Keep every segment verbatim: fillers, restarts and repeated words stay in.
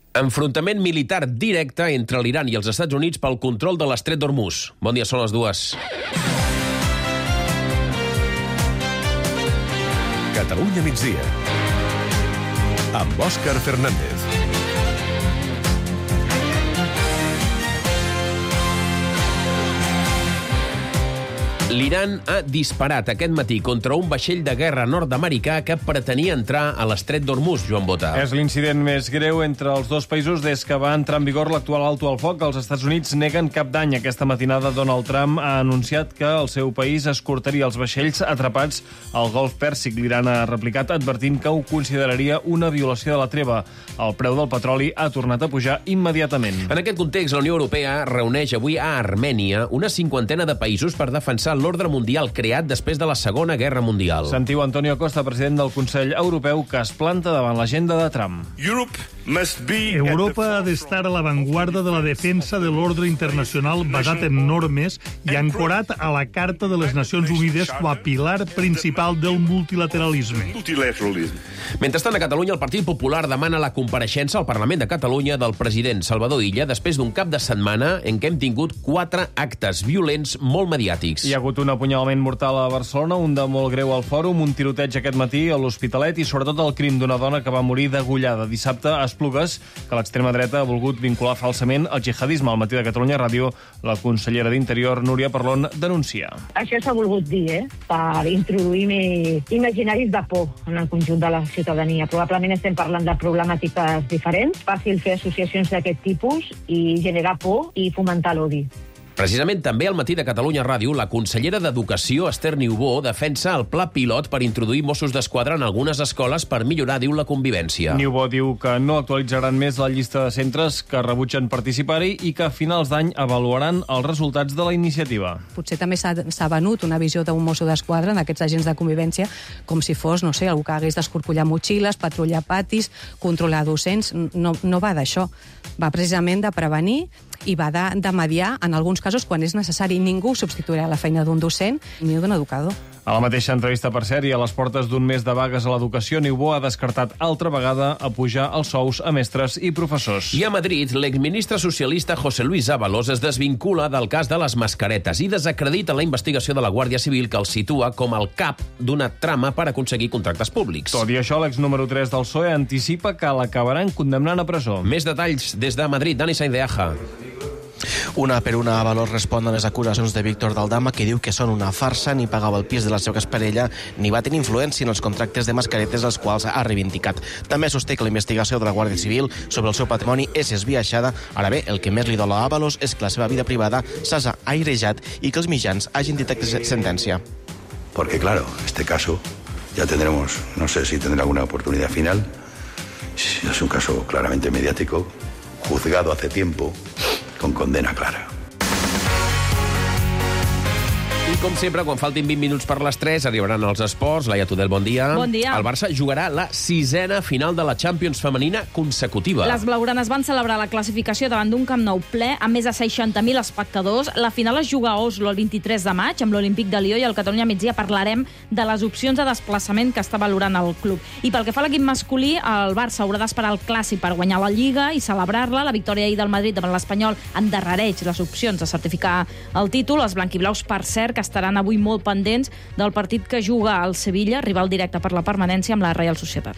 Enfrontament militar directe entre l'Iran i els Estats Units pel control de l'estret d'Hormuz. Bon dia, són les dues. Catalunya migdia. Amb Òscar Fernández. L'Iran ha disparat aquest matí contra un vaixell de guerra nord-americà que pretenia entrar a l'estret d'Hormuz, Joan Bota. És l'incident més greu entre els dos països des que va entrar en vigor l'actual alto al foc. Els Estats Units neguen cap dany. Aquesta matinada Donald Trump ha anunciat que el seu país escortaria els vaixells atrapats al Golf Pèrsic. L'Iran ha replicat advertint que ho consideraria una violació de la treva. El preu del petroli ha tornat a pujar immediatament. En aquest context, la Unió Europea reuneix avui a Armènia una cinquantena de països per defensar l'ordre mundial creat després de la Segona Guerra Mundial. Sentiu Antonio Costa, president del Consell Europeu, que es planta davant l'agenda de Trump. Europa ha d'estar a l'avantguarda de la defensa de l'ordre internacional basat en normes i ancorat a la Carta de les Nacions Unides com a pilar principal del multilateralisme. Mentrestant, a Catalunya, el Partit Popular demana la compareixença al Parlament de Catalunya del president Salvador Illa després d'un cap de setmana en què hem tingut quatre actes violents molt mediàtics. Hi ha hagut un apunyalament mortal a Barcelona, un de molt greu al Fòrum, un tiroteig aquest matí a l'Hospitalet i sobretot el crim d'una dona que va morir degollada dissabte a Esplugues, que l'extrema dreta ha volgut vincular falsament al jihadisme. Al matí de Catalunya Ràdio, la consellera d'Interior, Núria Parlon, denuncia. Això s'ha volgut dir, eh? per introduir imaginaris de por en el conjunt de la ciutadania. Probablement estem parlant de problemàtiques diferents, fàcil fer associacions d'aquest tipus i generar por i fomentar l'odi. Precisament també al matí de Catalunya Ràdio, la consellera d'Educació, Esther Niubó, defensa el pla pilot per introduir Mossos d'Esquadra en algunes escoles per millorar, diu, la convivència. Niubó diu que no actualitzaran més la llista de centres que rebutgen participar-hi i que a finals d'any avaluaran els resultats de la iniciativa. Potser també s'ha venut una visió d'un mosso d'esquadra d'aquests agents de convivència com si fos, no sé, algú que hagués d'escorcollar motxilles, patrullar patis, controlar docents. No, no va d'això. Va precisament de prevenir i va de, de mediar en alguns casos quan és necessari. Ningú substituirà la feina d'un docent ni d'un educador. A la mateixa entrevista, per cert, i a les portes d'un mes de vagues a l'educació, Niubó ha descartat altra vegada a pujar els sous a mestres i professors. I a Madrid, l'exministre socialista José Luis Ábalos es desvincula del cas de les mascaretes i desacredita la investigació de la Guàrdia Civil que el situa com el cap d'una trama per aconseguir contractes públics. Tot i això, l'ex número tres del P S O E anticipa que l'acabaran condemnant a presó. Més detalls des de Madrid, Dani Sainz de Aja. Una per una, Ábalos respon a les acusacions de Víctor Daldama, que diu que són una farsa, ni pagava el pis de la seva exparella, ni va tenir influència en els contractes de mascaretes als quals ha reivindicat. També sosté que la investigació de la Guàrdia Civil sobre el seu patrimoni és esbiaixada. Ara bé, el que més li dol a Ábalos és que la seva vida privada s'ha airejat i que els mitjans hagin dit aquesta sentència. Porque claro, este caso ya tendremos, no sé si tendrá alguna oportunidad final. Es un caso claramente mediático, juzgado hace tiempo, con condena clara. I com sempre, quan faltin vint minuts per les tres, arribaran els esports. Laia Tudel, bon dia. Bon dia. El Barça jugarà la sisena final de la Champions femenina consecutiva. Les blaugranes van celebrar la classificació davant d'un Camp Nou ple amb més de seixanta mil espectadors. La final es juga a Oslo el vint-i-tres de maig amb l'Olímpic de Lió i al Catalunya Migdia parlarem de les opcions de desplaçament que està valorant el club. I pel que fa a l'equip masculí, el Barça haurà d'esperar el Clàssic per guanyar la Lliga i celebrar-la. La victòria ahir del Madrid davant l'Espanyol endarrereix les opcions de certificar el títol. Els blanquiblaus, per cert, que estaran avui molt pendents del partit que juga al Sevilla, rival directe per la permanència amb la Real Societat.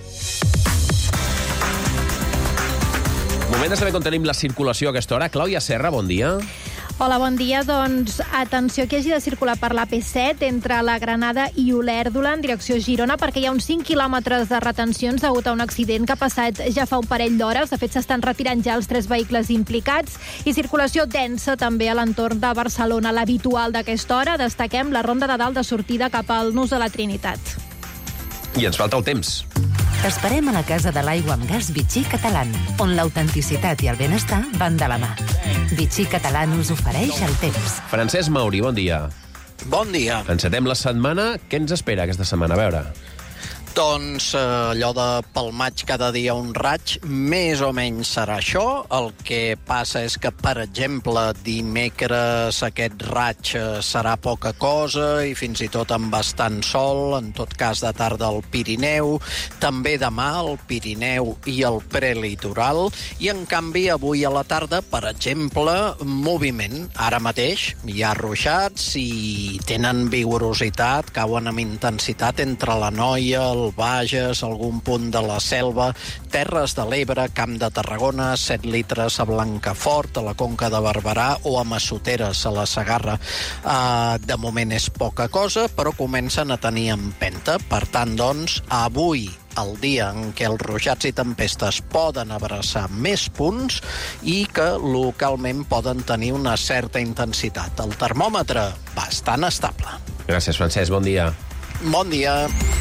Moment de saber com tenim la circulació a aquesta hora. Clàudia Serra, bon dia. Hola, bon dia. Doncs atenció que hagi de circular per l'A P set entre la Granada i Olèrdola en direcció Girona perquè hi ha uns cinc quilòmetres de retencions degut a un accident que ha passat ja fa un parell d'hores. De fet, s'estan retirant ja els tres vehicles implicats i circulació densa també a l'entorn de Barcelona. L'habitual d'aquesta hora, destaquem la ronda de dalt de sortida cap al Nus de la Trinitat. I ens falta el temps. T'esperem a la Casa de l'Aigua amb Gas Vichy Catalán, on l'autenticitat i el benestar van de la mà. Vichy Catalán us ofereix el temps. Francesc Mauri, bon dia. Bon dia. Encetem la setmana. Què ens espera aquesta setmana? A veure... Doncs allò de pel maig cada dia un raig, més o menys serà això. El que passa és que, per exemple, dimecres aquest raig serà poca cosa i fins i tot amb bastant sol, en tot cas de tarda al Pirineu, també demà al Pirineu i al prelitoral, i en canvi avui a la tarda, per exemple, moviment. Ara mateix hi ha ruixats i tenen vigorositat, cauen amb intensitat entre la Noia, el Bages, algun punt de la Selva, Terres de l'Ebre, Camp de Tarragona, set litres a Blancafort, a la Conca de Barberà o a Massoteres, a la Segarra. Uh, de moment és poca cosa, però comencen a tenir empenta. Per tant, doncs, avui, el dia en què els ruixats i tempestes poden abraçar més punts i que localment poden tenir una certa intensitat. El termòmetre, bastant estable. Gràcies, Francesc. Bon dia. Bon dia.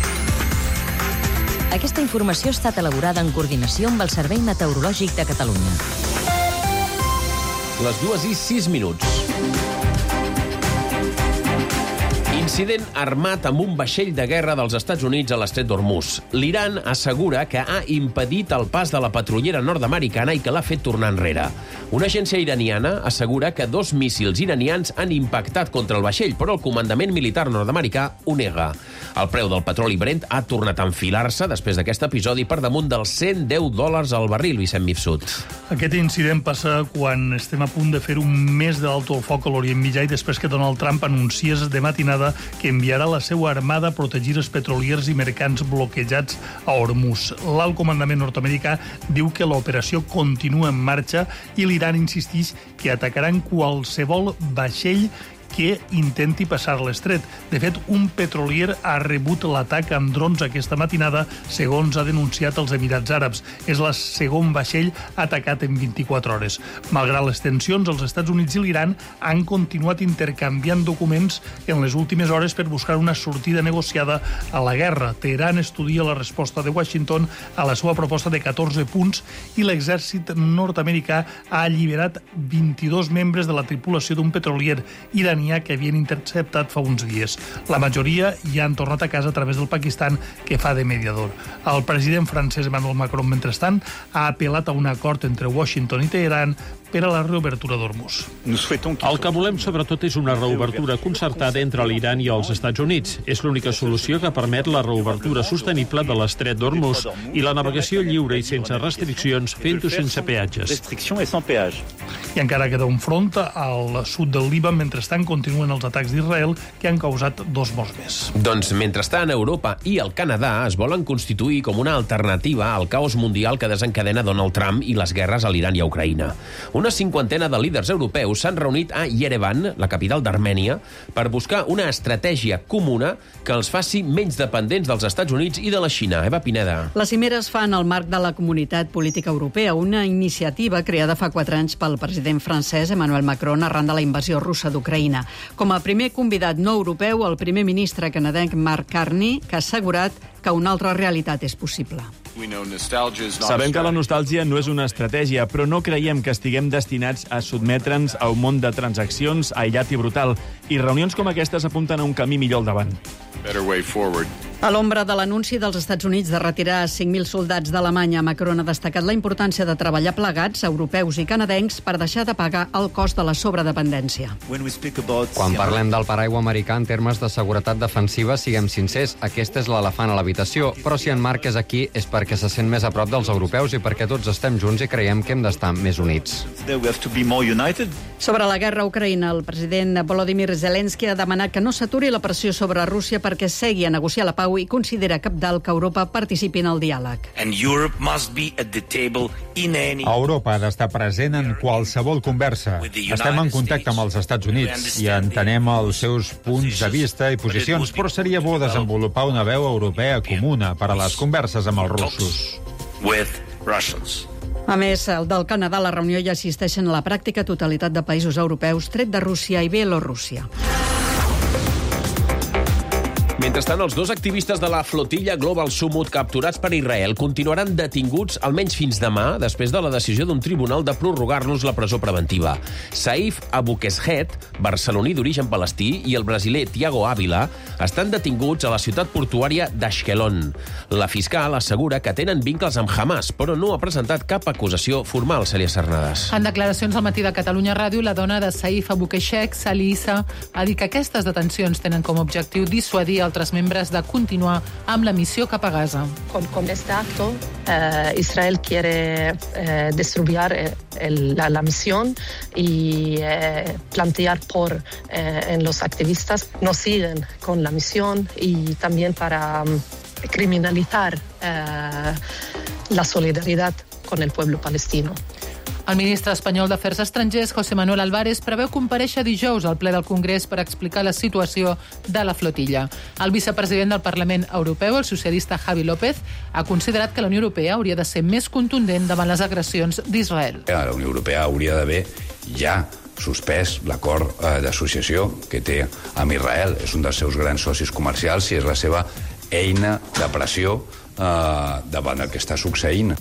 Aquesta informació ha estat elaborada en coordinació amb el Servei Meteorològic de Catalunya. Les dues i sis minuts. Incident armat amb un vaixell de guerra dels Estats Units a l'estret d'Hormuz. L'Iran assegura que ha impedit el pas de la patrullera nord-americana i que l'ha fet tornar enrere. Una agència iraniana assegura que dos míssils iranians han impactat contra el vaixell, però el comandament militar nord-americà ho nega. El preu del petroli Brent ha tornat a enfilar-se després d'aquest episodi per damunt dels cent deu dòlars al barril, Vicent Mifsud. Aquest incident passa quan estem a punt de fer un mes de l'alto al foc a l'Orient Mitjà i després que Donald Trump anunciés de matinada que enviarà la seva armada a protegir els petroliers i mercants bloquejats a Hormuz. L'alt comandament nord-americà diu que l'operació continua en marxa i l'Iran insisteix que atacaran qualsevol vaixell que intenti passar l'estret. De fet, un petrolier ha rebut l'atac amb drons aquesta matinada, segons ha denunciat els Emirats Àrabs. És el segon vaixell atacat en vint-i-quatre hores. Malgrat les tensions, els Estats Units i l'Iran han continuat intercanviant documents en les últimes hores per buscar una sortida negociada a la guerra. Teheran estudia la resposta de Washington a la seva proposta de catorze punts i l'exèrcit nord-americà ha alliberat vint-i-dos membres de la tripulació d'un petrolier iranià que havien interceptat fa uns dies. La majoria ja han tornat a casa a través del Pakistan, que fa de mediador. El president francès Emmanuel Macron, mentrestant, ha apel·lat a un acord entre Washington i Teheran per a la reobertura d'Hormuz. El que volem, sobretot, és una reobertura concertada entre l'Iran i els Estats Units. És l'única solució que permet la reobertura sostenible de l'estret d'Hormuz i la navegació lliure i sense restriccions, fent-ho sense peatges. I encara queda un front al sud del Líban. Mentrestant, continuen els atacs d'Israel, que han causat dos morts més. Doncs, mentrestant, Europa i el Canadà es volen constituir com una alternativa al caos mundial que desencadena Donald Trump i les guerres a l'Iran i a Ucraïna. Una cinquantena de líders europeus s'han reunit a Yerevan, la capital d'Armènia, per buscar una estratègia comuna que els faci menys dependents dels Estats Units i de la Xina. Eva Pineda. La cimera es fa en el marc de la Comunitat Política Europea, una iniciativa creada fa quatre anys pel president francès Emmanuel Macron arran de la invasió russa d'Ucraïna. Com a primer convidat no europeu, el primer ministre canadenc Mark Carney, que ha assegurat que una altra realitat és possible. Sabem que la nostàlgia no és una estratègia, però no creiem que estiguem destinats a sotmetre'ns a un món de transaccions aïllat i brutal, i reunions com aquestes apunten a un camí millor al davant. A l'ombra de l'anunci dels Estats Units de retirar cinc mil soldats d'Alemanya, Macron ha destacat la importància de treballar plegats, europeus i canadencs, per deixar de pagar el cost de la sobredependència. Quan parlem del paraigua americà en termes de seguretat defensiva, siguem sincers, aquesta és l'elefant a l'habitació, però si en Marc és aquí és perquè se sent més a prop dels europeus i perquè tots estem junts i creiem que hem d'estar més units. Sobre la guerra a Ucraïna, el president Volodymyr Zelensky ha demanat que no s'aturi la pressió sobre Rússia perquè segui a negociar la pau i considera cabdal que Europa participi en el diàleg. Europa ha d'estar present en qualsevol conversa. Estem en contacte amb els Estats Units i entenem els seus punts de vista i posicions, però seria bo desenvolupar una veu europea comuna per a les converses amb els russos. A més, el del Canadà, la reunió ja assisteixen a la pràctica totalitat de països europeus, tret de Rússia i Bielorússia. Mentrestant, els dos activistes de la flotilla Global Summit capturats per Israel continuaran detinguts almenys fins demà, després de la decisió d'un tribunal de prorrogar-los la presó preventiva. Saif Aboukeshed, barceloní d'origen palestí, i el brasiler Thiago Ávila estan detinguts a la ciutat portuària d'Ashkelon. La fiscal assegura que tenen vincles amb Hamas, però no ha presentat cap acusació formal, Cèlia Sarnades. En declaracions al matí de Catalunya Ràdio, la dona de Saif Aboukeshed, Salissa, ha dit que aquestes detencions tenen com a objectiu dissuadir altres membres de continuar amb la missió cap a Gaza. Con, con este acto, eh, Israel quiere eh, destruir el, la, la misión y eh, plantear por eh, en los activistas no siguen con la misión y también para um, criminalizar eh, la solidaridad con el pueblo palestino. El ministre espanyol d'Afers Estrangers, José Manuel Álvarez, preveu comparèixer dijous al ple del Congrés per explicar la situació de la flotilla. El vicepresident del Parlament Europeu, el socialista Javi López, ha considerat que la Unió Europea hauria de ser més contundent davant les agressions d'Israel. La Unió Europea hauria d'haver ja suspès l'acord d'associació que té amb Israel. És un dels seus grans socis comercials i és la seva eina de pressió eh, davant el que està succeint.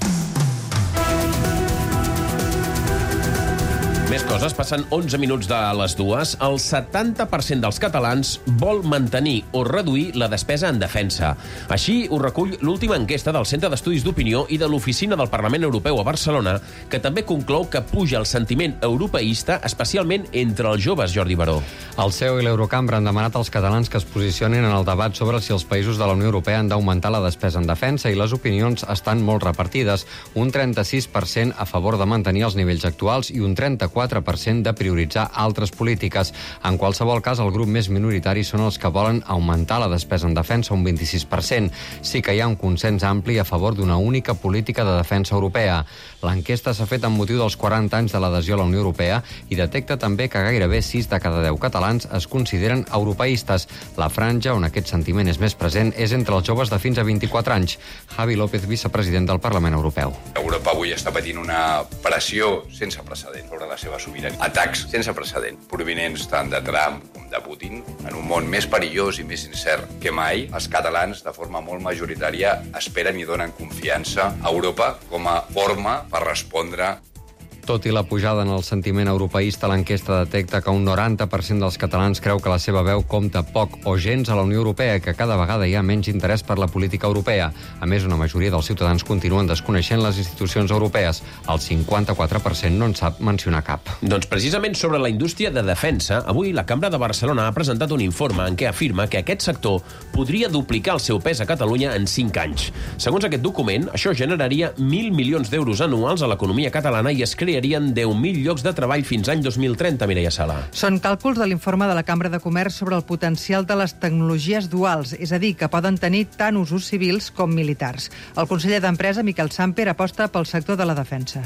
Més coses, passen onze minuts de les dues. El setanta per cent dels catalans vol mantenir o reduir la despesa en defensa. Així ho recull l'última enquesta del Centre d'Estudis d'Opinió i de l'Oficina del Parlament Europeu a Barcelona, que també conclou que puja el sentiment europeista, especialment entre els joves, Jordi Baró. El C E O i l'Eurocambra han demanat als catalans que es posicionin en el debat sobre si els països de la Unió Europea han d'augmentar la despesa en defensa, i les opinions estan molt repartides. Un trenta-sis per cent a favor de mantenir els nivells actuals i un trenta-quatre per cent de prioritzar altres polítiques. En qualsevol cas, el grup més minoritari són els que volen augmentar la despesa en defensa, un vint-i-sis per cent. Sí que hi ha un consens ampli a favor d'una única política de defensa europea. L'enquesta s'ha fet amb motiu dels quaranta anys de l'adhesió a la Unió Europea i detecta també que gairebé sis de cada deu catalans es consideren europeistes. La franja on aquest sentiment és més present és entre els joves de fins a vint-i-quatre anys. Javi López, vicepresident del Parlament Europeu. Europa avui està patint una pressió sense precedent sobre la seva sobirania. Atacs sense precedent, provinents tant de Trump com de Putin. En un món més perillós i més incert que mai, els catalans, de forma molt majoritària, esperen i donen confiança a Europa com a forma per respondre. Tot i la pujada en el sentiment europeista, l'enquesta detecta que un noranta per cent dels catalans creu que la seva veu compta poc o gens a la Unió Europea i que cada vegada hi ha menys interès per la política europea. A més, una majoria dels ciutadans continuen desconeixent les institucions europees. El cinquanta-quatre per cent no en sap mencionar cap. Doncs precisament sobre la indústria de defensa, avui la Cambra de Barcelona ha presentat un informe en què afirma que aquest sector podria duplicar el seu pes a Catalunya en cinc anys. Segons aquest document, això generaria mil milions d'euros anuals a l'economia catalana i es crearien deu mil llocs de treball fins l'any dos mil trenta, Mireia Sala. Són càlculs de l'informe de la Cambra de Comerç sobre el potencial de les tecnologies duals, és a dir, que poden tenir tant usos civils com militars. El conseller d'Empresa, Miquel Samper, aposta pel sector de la defensa.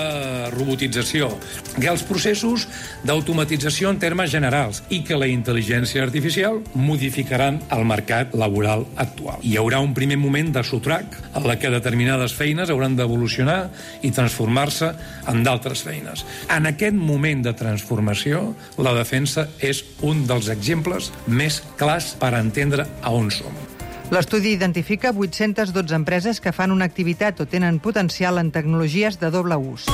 La robotització, que els processos d'automatització en termes generals i que la intel·ligència artificial modificaran el mercat laboral actual. Hi haurà un primer moment de sotrac en la que determinades feines hauran d'evolucionar i transformar-se en d'altres feines. En aquest moment de transformació, la defensa és un dels exemples més clars per entendre a on som. L'estudi identifica vuit-centes dotze empreses que fan una activitat o tenen potencial en tecnologies de doble ús.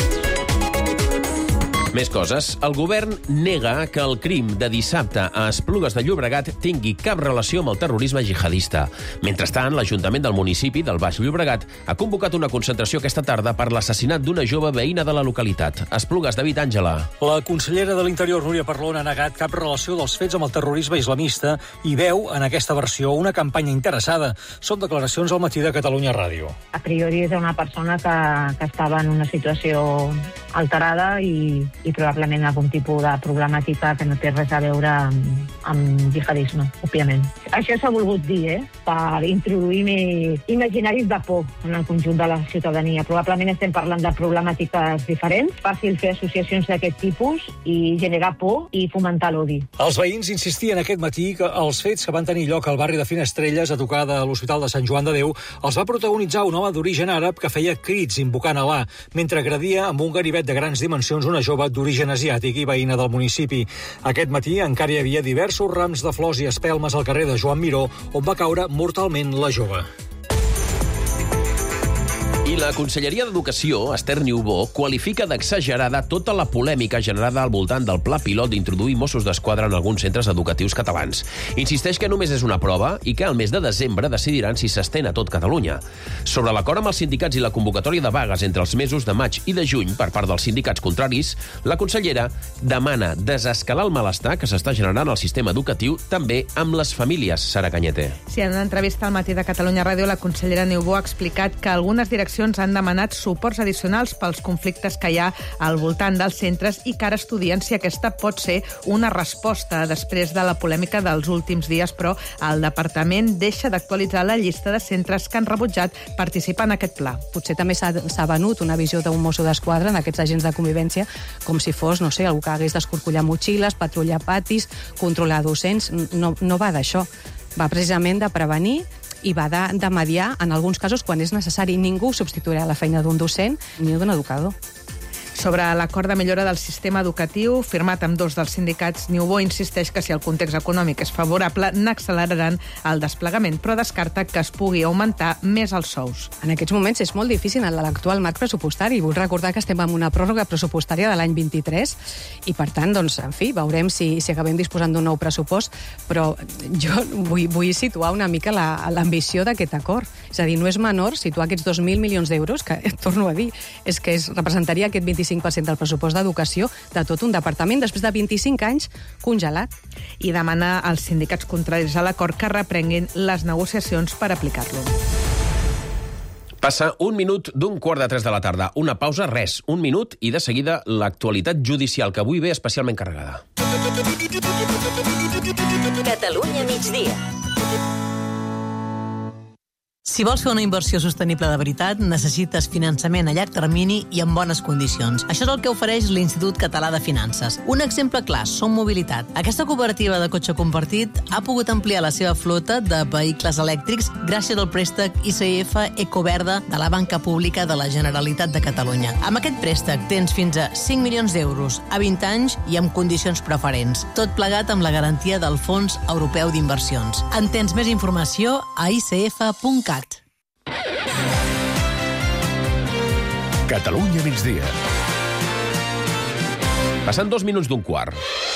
Més coses. El govern nega que el crim de dissabte a Esplugues de Llobregat tingui cap relació amb el terrorisme jihadista. Mentrestant, l'Ajuntament del municipi del Baix Llobregat ha convocat una concentració aquesta tarda per l'assassinat d'una jove veïna de la localitat. Esplugues, David Àngela. La consellera de l'Interior, Núria Parlon, ha negat cap relació dels fets amb el terrorisme islamista i veu en aquesta versió una campanya interessada. Són declaracions al matí de Catalunya Ràdio. A priori és una persona que, que estava en una situació alterada i, i probablement algun tipus de problemàtica que no té res a veure amb, amb jihadisme, òbviament. Això s'ha volgut dir, eh? Per introduir imaginaris de por en el conjunt de la ciutadania. Probablement estem parlant de problemàtiques diferents, fàcil fer associacions d'aquest tipus i generar por i fomentar l'odi. Els veïns insistien aquest matí que els fets que van tenir lloc al barri de Finestrelles, a tocar de l'Hospital de Sant Joan de Déu, els va protagonitzar un home d'origen àrab que feia crits invocant Alà, mentre agredia amb un ganivet xiulet de grans dimensions, una jove d'origen asiàtic i veïna del municipi. Aquest matí encara hi havia diversos rams de flors i espelmes al carrer de Joan Miró, on va caure mortalment la jove. I la Conselleria d'Educació, Esther Niubó, qualifica d'exagerada tota la polèmica generada al voltant del pla pilot d'introduir Mossos d'Esquadra en alguns centres educatius catalans. Insisteix que només és una prova i que al mes de desembre decidiran si s'estén a tot Catalunya. Sobre l'acord amb els sindicats i la convocatòria de vagues entre els mesos de maig i de juny per part dels sindicats contraris, la consellera demana desescalar el malestar que s'està generant al sistema educatiu també amb les famílies. Sara Cañete. Sí, en una entrevista al Matí de Catalunya Ràdio, la consellera Niubó ha explicat que algunes direccions han demanat suports addicionals pels conflictes que hi ha al voltant dels centres i que ara estudien si aquesta pot ser una resposta després de la polèmica dels últims dies, però el departament deixa d'actualitzar la llista de centres que han rebutjat participar en aquest pla. Potser també s'ha venut una visió d'un mosso d'esquadra en aquests agents de convivència com si fos, no sé, algú que hagués d'escorcollar motxilles, patrullar patis, controlar docents. No, no va d'això. Va precisament de prevenir i va de, de mediar en alguns casos quan és necessari. Ningú substituirà la feina d'un docent ni d'un educador. Sobre l'acord de millora del sistema educatiu, firmat amb dos dels sindicats, Niubó insisteix que si el context econòmic és favorable, n'acceleraran el desplegament, però descarta que es pugui augmentar més els sous. En aquests moments és molt difícil en l'actual marc pressupostari. Vull recordar que estem en una pròrroga pressupostària de l'any vint-i-tres i, per tant, doncs, en fi, veurem si, si acabem disposant d'un nou pressupost, però jo vull, vull situar una mica l'ambició la, d'aquest acord. És a dir, no és menor situar aquests dos mil milions d'euros, que, torno a dir, és que es representaria aquest vint-i-cinc per cent del pressupost d'educació de tot un departament després de vint-i-cinc anys congelat. I demana als sindicats contraris a l'acord que reprenguin les negociacions per aplicar-lo. Passa un minut d'un quart de tres de la tarda. Una pausa, res, un minut, i de seguida l'actualitat judicial, que avui ve especialment carregada. Catalunya migdia. Si vols fer una inversió sostenible de veritat, necessites finançament a llarg termini i en bones condicions. Això és el que ofereix l'Institut Català de Finances. Un exemple clar, Som Mobilitat. Aquesta cooperativa de cotxe compartit ha pogut ampliar la seva flota de vehicles elèctrics gràcies al préstec I C F Ecoverda de la Banca Pública de la Generalitat de Catalunya. Amb aquest préstec tens fins a cinc milions d'euros a vint anys i amb condicions preferents. Tot plegat amb la garantia del Fons Europeu d'Inversions. En tens més informació a i c f punt cat. Catalunya migdia. Passant dos minuts d'un quart.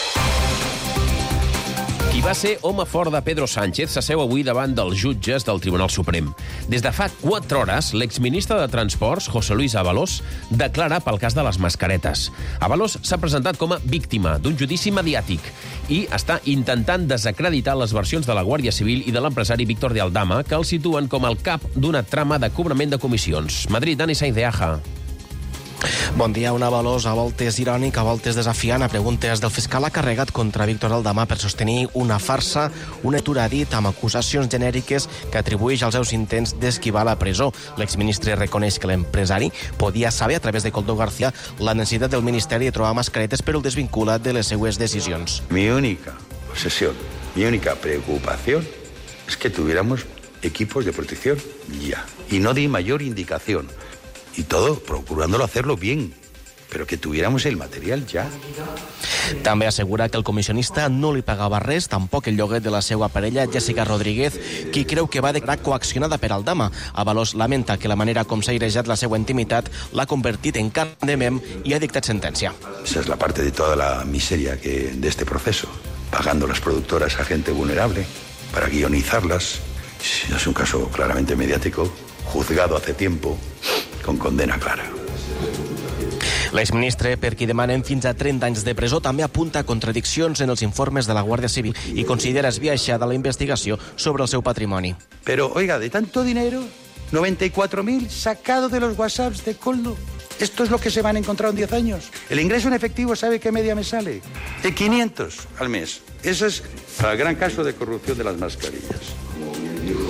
Qui va ser home fort de Pedro Sánchez s'asseu avui davant dels jutges del Tribunal Suprem. Des de fa quatre hores, l'exministre de Transports, José Luis Ábalos, declara pel cas de les mascaretes. Ábalos s'ha presentat com a víctima d'un judici mediàtic i està intentant desacreditar les versions de la Guàrdia Civil i de l'empresari Víctor de Aldama, que el situen com el cap d'una trama de cobrament de comissions. Madrid, Dani Sainz de Aja. Bon dia. Un Ábalos a voltes irònic, a voltes desafiant, a preguntes del fiscal ha carregat contra Víctor Aldama per sostenir una farsa, una lectura dit amb acusacions genèriques que atribueix als seus intents d'esquivar la presó. L'exministre reconeix que l'empresari podia saber a través de Coldo García la necessitat del Ministeri de trobar mascaretes, però el desvincula de les seues decisions. Mi única obsesión, mi única preocupación es que tuviéramos equipos de protección ya. Y no di mayor indicación. Y todo procurándolo hacerlo bien, pero que tuviéramos el material ya. També assegura que el comissionista no li pagava res, tampoc el lloguer de la seva parella, Jessica Rodríguez, qui creu que va declarar coaccionada per Aldama. Ábalos lamenta que la manera com s'ha airejat la seva intimitat l'ha convertit en carn de mem i ha dictat sentència. Esa es la parte de toda la miseria que de este proceso, pagando las productoras a gente vulnerable para guionizarlas. Es un caso claramente mediático, juzgado hace tiempo, con condena clara. L'exministre, per qui demanen fins a trenta anys de presó, també apunta contradiccions en els informes de la Guàrdia Civil i considera esbiaixada la investigació sobre el seu patrimoni. Pero, oiga, de tanto dinero, noventa y cuatro mil sacado de los WhatsApps de Coldo. Esto es lo que se van a encontrar en diez años. El ingreso en efectivo, ¿sabe qué media me sale? De quinientos al mes. Eso es el gran caso de corrupción de las mascarillas.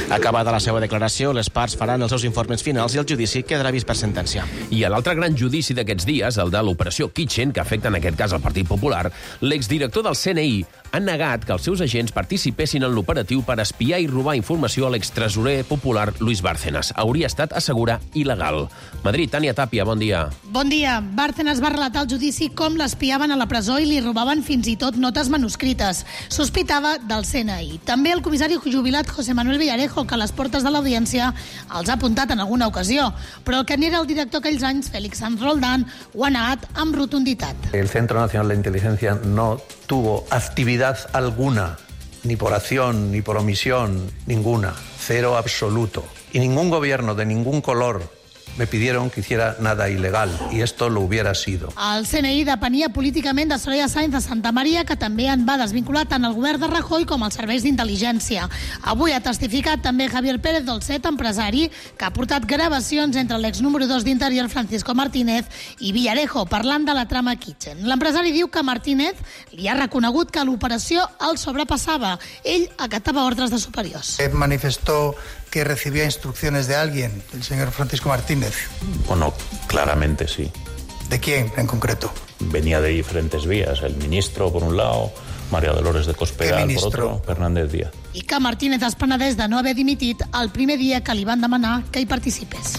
Acabada la seva declaració, les parts faran els seus informes finals i el judici quedarà vist per sentència. I a l'altre gran judici d'aquests dies, el de l'operació Kitchen, que afecta en aquest cas el Partit Popular, l'exdirector del C N I ha negat que els seus agents participessin en l'operatiu per espiar i robar informació a l'extresorer popular Luis Bárcenas. Hauria estat, assegura, il·legal. Madrid, Tània Tàpia, bon dia. Bon dia. Bárcenas va relatar al judici com l'espiaven a la presó i li robaven fins i tot notes manuscrites. Sospitava del C N I. També el comissari jubilat José Manuel Villarejo, que a les portes de l'audiència els ha apuntat en alguna ocasió. Però el que n'era el director aquells anys, Félix Sanz Roldán, ho ha negat amb rotunditat. El Centro Nacional de Inteligencia no tuvo actividad alguna, ni por acción, ni por omisión, ninguna, cero absoluto. Y ningún gobierno de ningún color me pidieron que hiciera nada ilegal, y esto lo hubiera sido. El C N I depenia políticament de Soraya Sáenz de Santa Maria, que també en va desvincular tant el govern de Rajoy com els serveis d'intel·ligència. Avui ha testificat també Javier Pérez Dolcet, empresari, que ha portat gravacions entre l'ex número dos d'Interior, Francisco Martínez, i Villarejo, parlant de la trama Kitchen. L'empresari diu que Martínez li ha reconegut que l'operació el sobrepassava. Ell acatava ordres de superiors. Manifestó que recibía instrucciones de alguien, el señor Francisco Martínez. Bueno, claramente sí. ¿De quién en concreto? Venía de diferentes vías. El ministro, por un lado, María Dolores de Cospedal, por otro, Fernández Díaz. I que Martínez es penedeix de no haver dimitit el primer dia que li van demanar que hi participés.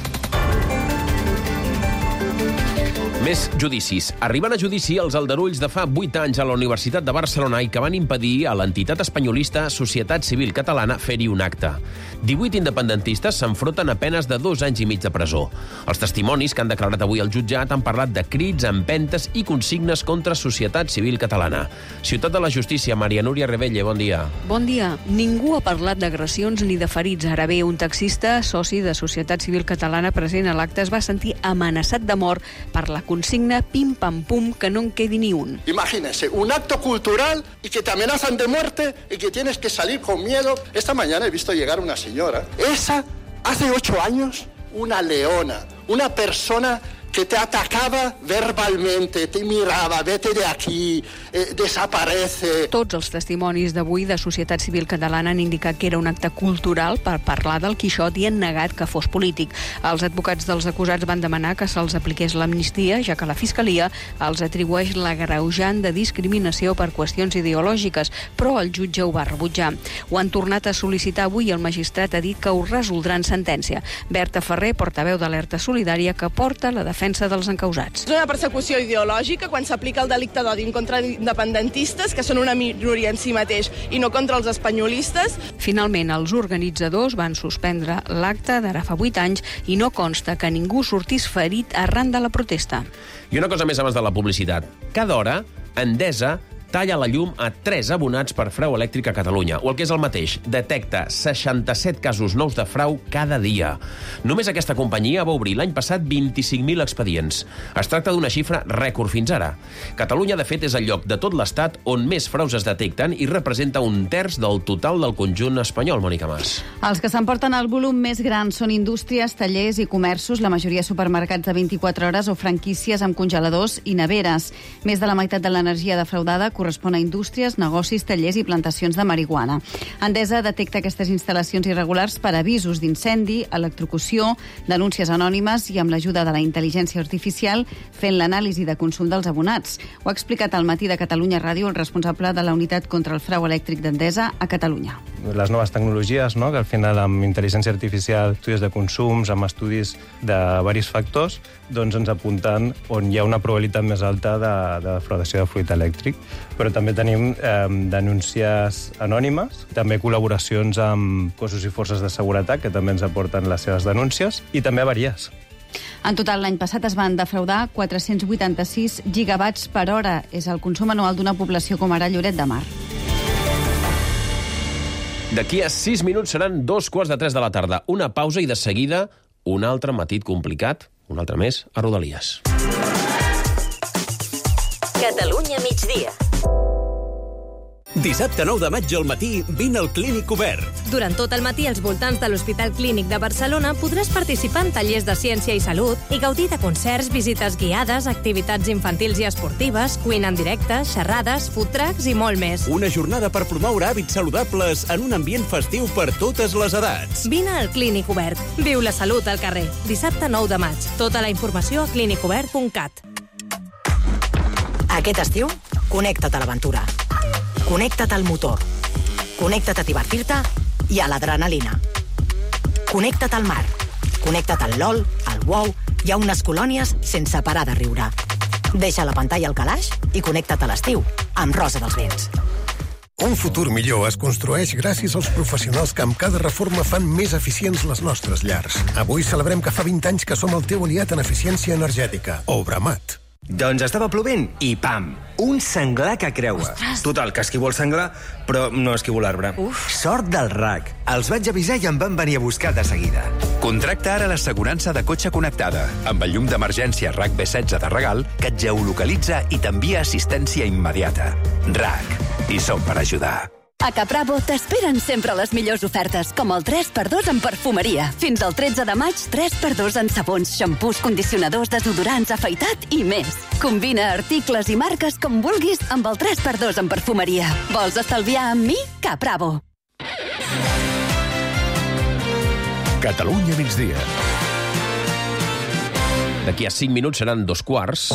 Més judicis. Arriben a judici els aldarulls de fa vuit anys a la Universitat de Barcelona i que van impedir a l'entitat espanyolista Societat Civil Catalana fer-hi un acte. divuit independentistes s'enfronten a penes de dos anys i mig de presó. Els testimonis que han declarat avui al jutjat han parlat de crits, empentes i consignes contra Societat Civil Catalana. Ciutat de la Justícia, Maria Núria Rebelle, bon dia. Bon dia. Ningú ha parlat d'agressions ni de ferits. Ara bé, un taxista, soci de Societat Civil Catalana present a l'acte, es va sentir amenaçat de mort per la consigna pim pam pum, que no en quedi ni un. Imagínense, un acto cultural y que te amenazan de muerte y que tienes que salir con miedo. Esta mañana he visto llegar una señora. Esa, hace ocho años, una leona, una persona que te atacava verbalmente, te mirava, vete de aquí, eh, desaparece. Tots els testimonis d'avui de Societat Civil Catalana han indicat que era un acte cultural per parlar del Quixot i han negat que fos polític. Els advocats dels acusats van demanar que se'ls apliqués l'amnistia, ja que la Fiscalia els atribueix l'agreujant de discriminació per qüestions ideològiques, però el jutge ho va rebutjar. Ho han tornat a sol·licitar avui i el magistrat ha dit que ho resoldrà en sentència. Berta Ferrer, portaveu d'Alerta Solidària, que porta la defensa dels encausats. És una persecució ideològica quan s'aplica el delicte d'odi contra independentistes, que són una minoria en si mateix, i no contra els espanyolistes. Finalment, els organitzadors van suspendre l'acte d'ara fa vuit anys i no consta que ningú sortís ferit arran de la protesta. I una cosa més abans de la publicitat. Cada hora, Endesa talla la llum a tres abonats per frau elèctric a Catalunya, o el que és el mateix, detecta seixanta-set casos nous de frau cada dia. Només aquesta companyia va obrir l'any passat vint-i-cinc mil expedients. Es tracta d'una xifra rècord fins ara. Catalunya, de fet, és el lloc de tot l'Estat on més fraus es detecten i representa un terç del total del conjunt espanyol, Mònica Mas. Els que s'emporten el volum més gran són indústries, tallers i comerços, la majoria supermercats de vint-i-quatre hores o franquícies amb congeladors i neveres. Més de la meitat de l'energia defraudada correspon a indústries, negocis, tallers i plantacions de marihuana. Endesa detecta aquestes instal·lacions irregulars per avisos d'incendi, electrocució, denúncies anònimes i amb l'ajuda de la intel·ligència artificial fent l'anàlisi de consum dels abonats. Ho ha explicat al Matí de Catalunya Ràdio el responsable de la Unitat contra el Frau Elèctric d'Endesa a Catalunya. Les noves tecnologies, no? Que al final amb intel·ligència artificial, estudis de consums, amb estudis de diversos factors, doncs ens apunten on hi ha una probabilitat més alta de, de defraudació de fluid elèctric. Però també tenim eh, denúncies anònimes, també col·laboracions amb cossos i forces de seguretat que també ens aporten les seves denúncies i també avaries. En total, l'any passat es van defraudar quatre-cents vuitanta-sis gigawatts per hora. És el consum anual d'una població com ara Lloret de Mar. D'aquí a sis minuts seran dos quarts de tres de la tarda. Una pausa i de seguida un altre matí complicat, un altre més, a Rodalies. Catalunya migdia. Dissabte nou de maig al matí, vine al Clínic Obert. Durant tot el matí, als voltants de l'Hospital Clínic de Barcelona podràs participar en tallers de ciència i salut i gaudir de concerts, visites guiades, activitats infantils i esportives, cuina en directe, xerrades, food trucks i molt més. Una jornada per promoure hàbits saludables en un ambient festiu per totes les edats. Vine al Clínic Obert. Viu la salut al carrer. Dissabte nou de maig. Tota la informació a clínic obert punt cat. Aquest estiu, connecta't a l'aventura. Connecta't al motor. Connecta't a divertir-te i a l'adrenalina. Connecta't al mar. Connecta't al LOL, al WoW i a unes colònies sense parar de riure. Deixa la pantalla al calaix i connecta't a l'estiu amb Rosa dels Vents. Un futur millor es construeix gràcies als professionals que amb cada reforma fan més eficients les nostres llars. Avui celebrem que fa vint anys que som el teu aliat en eficiència energètica. Obramat. Doncs estava plovent i pam! Un senglar que creua. Ostres. Total, que esquivo el senglar, però no esquivo l'arbre. Sort del R A C. Els vaig avisar i em van venir a buscar de seguida. Contracta ara l'assegurança de cotxe connectada, amb el llum d'emergència R A C B setze de regal, que et geolocalitza i t'envia assistència immediata. R A C. Hi som per ajudar. A Capravo t'esperen sempre les millors ofertes, com el tres per dos en perfumeria. Fins al tretze de maig, tres per dos en sabons, xampús, condicionadors, desodorants, afaitat i més. Combina articles i marques com vulguis amb el tres per dos en perfumeria. Vols estalviar amb mi? Capravo. Catalunya migdia. D'aquí a cinc minuts seran dos quarts.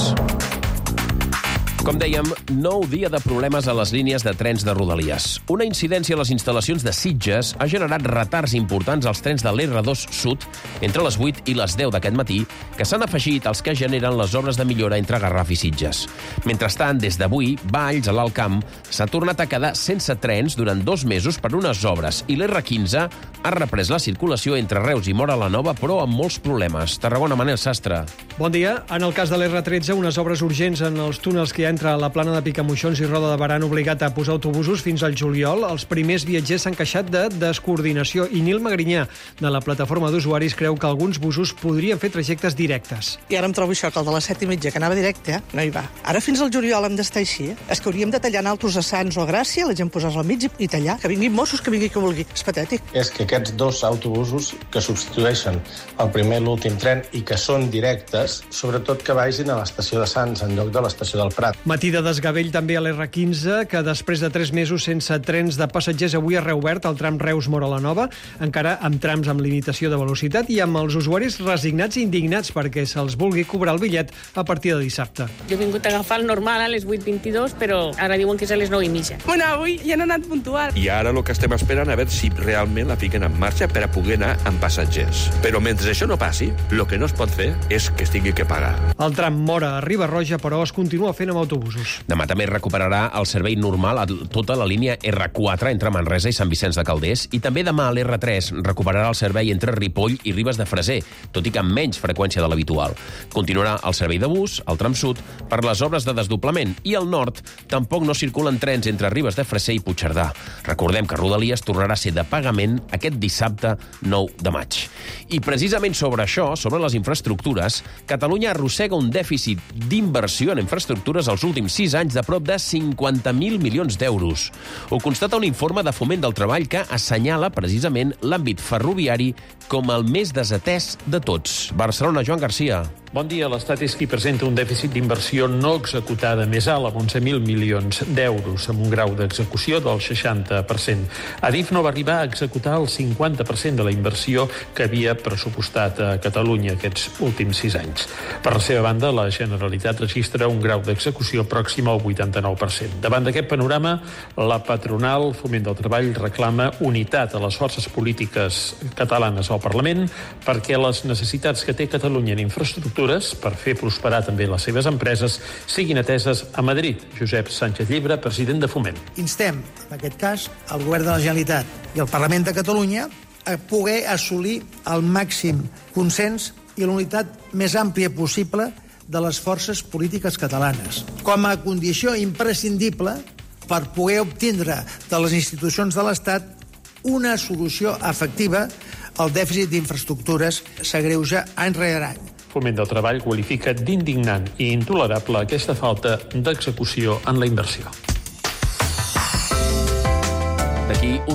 Com dèiem, nou dia de problemes a les línies de trens de Rodalies. Una incidència a les instal·lacions de Sitges ha generat retards importants als trens de l'R dos Sud entre les vuit i les deu d'aquest matí, que s'han afegit als que generen les obres de millora entre Garraf i Sitges. Mentrestant, des d'avui, Valls, a l'Alt Camp, s'ha tornat a quedar sense trens durant dos mesos per unes obres i l'R quinze ha reprès la circulació entre Reus i Móra la Nova, però amb molts problemes. Tarragona, Manel Sastre. Bon dia. En el cas de l'R tretze, unes obres urgents en els túnels que hi ha entre la plana de Picamoixons i Roda de Barà han obligat a posar autobusos fins al juliol. Els primers viatgers s'han queixat de descoordinació i Nil Magrinyà, de la plataforma d'usuaris, creu que alguns busos podrien fer trajectes directes. I ara em trobo això, que el de les set i mitja, que anava directe, eh? no hi va. Ara fins al juliol hem d'estar així. Eh? És que hauríem de tallar en altres a Sants o a Gràcia, la gent posar-se al mig i tallar. Que vinguin Mossos, que vingui que vulgui. És patètic. És que aquests dos autobusos que substitueixen el primer i l'últim tren i que són directes, sobretot que vagin a l'estació de Sants en lloc de l'estació del Prat. Matí de desgavell també a l'R quinze, que després de tres mesos sense trens de passatgers avui ha reobert el tram Reus-Móra la Nova, encara amb trams amb limitació de velocitat i amb els usuaris resignats i indignats perquè se'ls vulgui cobrar el bitllet a partir de dissabte. Jo he vingut a agafar el normal a les vuit vint-i-dos, però ara diuen que és a les nou i mitja. Bueno, avui ja no he anat puntual. I ara el que estem esperant a veure si realment la fiquen en marxa per a poder anar amb passatgers. Però mentre això no passi, el que no es pot fer és que es tingui que pagar. El tram Móra a Riba-roja, però, es continua fent amb autobusos. Demà també recuperarà el servei normal a tota la línia R quatre entre Manresa i Sant Vicenç de Calders i també demà a l'R tres recuperarà el servei entre Ripoll i Ribes de Freser, tot i que amb menys freqüència de l'habitual. Continuarà el servei de bus, al tram sud, per les obres de desdoblament i al nord tampoc no circulen trens entre Ribes de Freser i Puigcerdà. Recordem que Rodalies tornarà a ser de pagament aquest dissabte nou de maig. I precisament sobre això, sobre les infraestructures, Catalunya arrossega un dèficit d'inversió en infraestructures els últims sis anys de prop de cinquanta mil milions d'euros. Ho constata un informe de Foment del Treball que assenyala precisament l'àmbit ferroviari com el més desatès de tots. Barcelona, Joan Garcia. Bon dia. L'Estat és qui presenta un dèficit d'inversió no executada més alt, amb onze mil milions d'euros, amb un grau d'execució del seixanta per cent. Adif no va arribar a executar el cinquanta per cent de la inversió que havia pressupostat a Catalunya aquests últims sis anys. Per la seva banda, la Generalitat registra un grau d'execució pròxim al vuitanta-nou per cent. Davant d'aquest panorama, la patronal Foment del Treball reclama unitat a les forces polítiques catalanes al Parlament perquè les necessitats que té Catalunya en infraestructura per fer prosperar també les seves empreses siguin ateses a Madrid. Josep Sánchez Llibre, president de Foment. Instem, en aquest cas, el Govern de la Generalitat i el Parlament de Catalunya a poder assolir el màxim consens i la unitat més àmplia possible de les forces polítiques catalanes, com a condició imprescindible per poder obtindre de les institucions de l'Estat una solució efectiva al dèficit d'infraestructures s'agreuja any rere any. Foment del Treball qualifica d'indignant i intolerable aquesta falta d'execució en la inversió.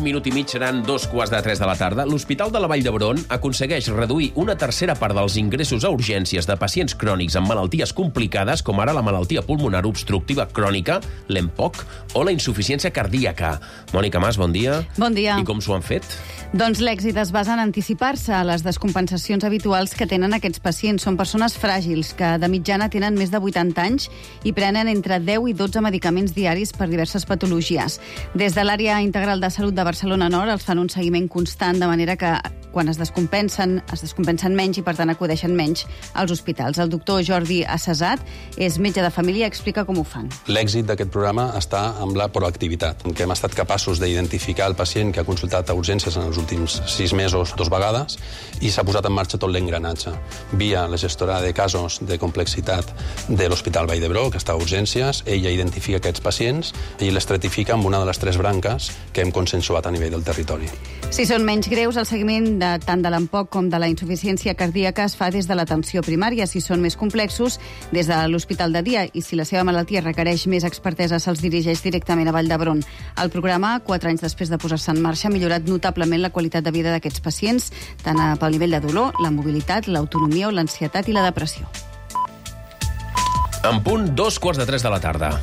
minut i mig seran dos quarts de tres de la tarda. L'Hospital de la Vall d'Hebron aconsegueix reduir una tercera part dels ingressos a urgències de pacients crònics amb malalties complicades, com ara la malaltia pulmonar obstructiva crònica, l'E M P O C, o la insuficiència cardíaca. Mònica Mas, bon dia. Bon dia. I com s'ho han fet? Doncs l'èxit es basa en anticipar-se a les descompensacions habituals que tenen aquests pacients. Són persones fràgils que de mitjana tenen més de vuitanta anys i prenen entre deu i dotze medicaments diaris per diverses patologies. Des de l'àrea integral de salut de Barcelona Nord els fan un seguiment constant, de manera que quan es descompensen, es descompensen menys i, per tant, acudeixen menys als hospitals. El doctor Jordi Assesat és metge de família i explica com ho fan. L'èxit d'aquest programa està amb la proactivitat, en què hem estat capaços d'identificar el pacient que ha consultat a urgències en els últims sis mesos dos vegades i s'ha posat en marxa tot l'engranatge. Via la gestora de casos de complexitat de l'Hospital Vall d'Hebron, que està a urgències, ella identifica aquests pacients i l'estratifica amb una de les tres branques que hem consensuat a nivell del territori. Si són menys greus, el seguiment de, tant de l'E M P O C com de la insuficiència cardíaca es fa des de l'atenció primària. Si són més complexos, des de l'hospital de dia, i si la seva malaltia requereix més expertesa, se'ls dirigeix directament a Vall d'Hebron. El programa, quatre anys després de posar-se en marxa, ha millorat notablement la qualitat de vida d'aquests pacients, tant pel nivell de dolor, la mobilitat, l'autonomia o l'ansietat i la depressió. En punt, dos quarts de tres de la tarda.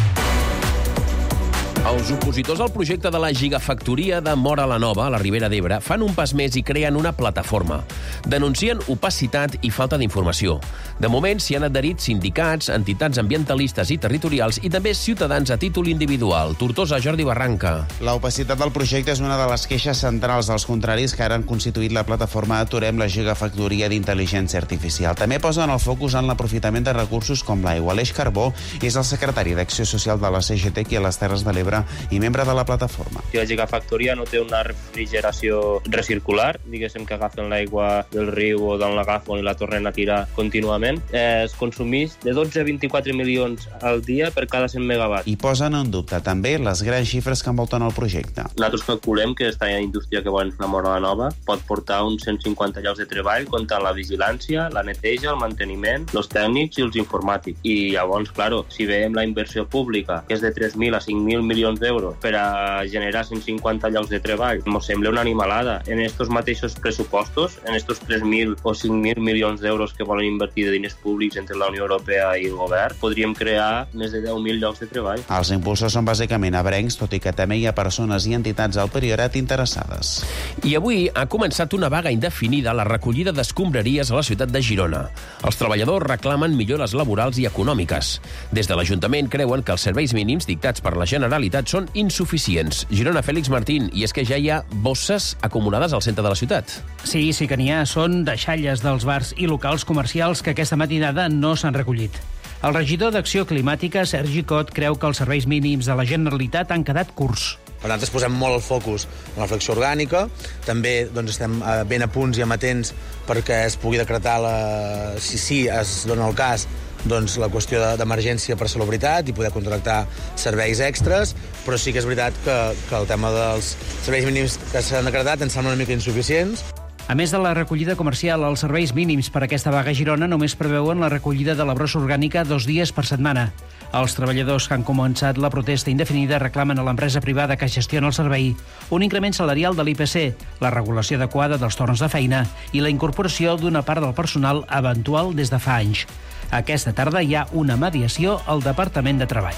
Els opositors al projecte de la gigafactoria de Móra la Nova, a la Ribera d'Ebre, fan un pas més i creen una plataforma. Denuncien opacitat i falta d'informació. De moment s'hi han adherit sindicats, entitats ambientalistes i territorials i també ciutadans a títol individual. Tortosa, Jordi Barranca. La opacitat del projecte és una de les queixes centrals dels contraris que ara han constituït la plataforma Aturem la gigafactoria d'intel·ligència artificial. També posen el focus en l'aprofitament de recursos com l'aigua. L'Eix Carbó és el secretari d'Acció Social de la C G T aquí a les Terres de l'Ebre i membre de la plataforma. La gigafactoria no té una refrigeració recircular, diguéssim que agafen l'aigua del riu o d'on l'agafen i la tornen a tirar contínuament. Eh, es consumís de dotze a vint-i-quatre milions al dia per cada cent megawatts. I posen en dubte també les grans xifres que envolten el projecte. Nosaltres calculem que aquesta indústria que volen fer a Móra la Nova pot portar uns cent cinquanta llocs de treball, comptant la vigilància, la neteja, el manteniment, els tècnics i els informàtics. I llavors, claro, si veiem la inversió pública, que és de tres mil a cinc mil milions d'euros per a generar cent cinquanta llocs de treball, ens sembla una animalada. En estos mateixos pressupostos, en estos tres mil o cinc mil milions d'euros que volen invertir de diners públics entre la Unió Europea i el govern, podríem crear més de deu mil llocs de treball. Els impulsors són bàsicament abrencs, tot i que també hi ha persones i entitats al Priorat interessades. I avui ha començat una vaga indefinida a la recollida d'escombraries a la ciutat de Girona. Els treballadors reclamen millores laborals i econòmiques. Des de l'Ajuntament creuen que els serveis mínims dictats per la Generalitat són insuficients. Girona, Fèlix Martín, i és que ja hi ha bosses acumulades al centre de la ciutat. Sí, sí que n'hi ha. Són deixalles dels bars i locals comercials que aquesta matinada no s'han recollit. El regidor d'Acció Climàtica, Sergi Cot, creu que els serveis mínims de la Generalitat han quedat curts. Per tant, ens posem molt el focus en la flexió orgànica. També doncs, estem ben a punts i amatents perquè es pugui decretar, la... si sí es dona el cas, doncs, la qüestió d'emergència per salubritat i poder contractar serveis extras, però sí que és veritat que, que el tema dels serveis mínims que s'han decretat ens sembla una mica insuficients. A més de la recollida comercial, els serveis mínims per a aquesta vaga a Girona només preveuen la recollida de la brossa orgànica dos dies per setmana. Els treballadors que han començat la protesta indefinida reclamen a l'empresa privada que gestiona el servei un increment salarial de l'I P C, la regulació adequada dels torns de feina i la incorporació d'una part del personal eventual des de fa anys. Aquesta tarda hi ha una mediació al Departament de Treball.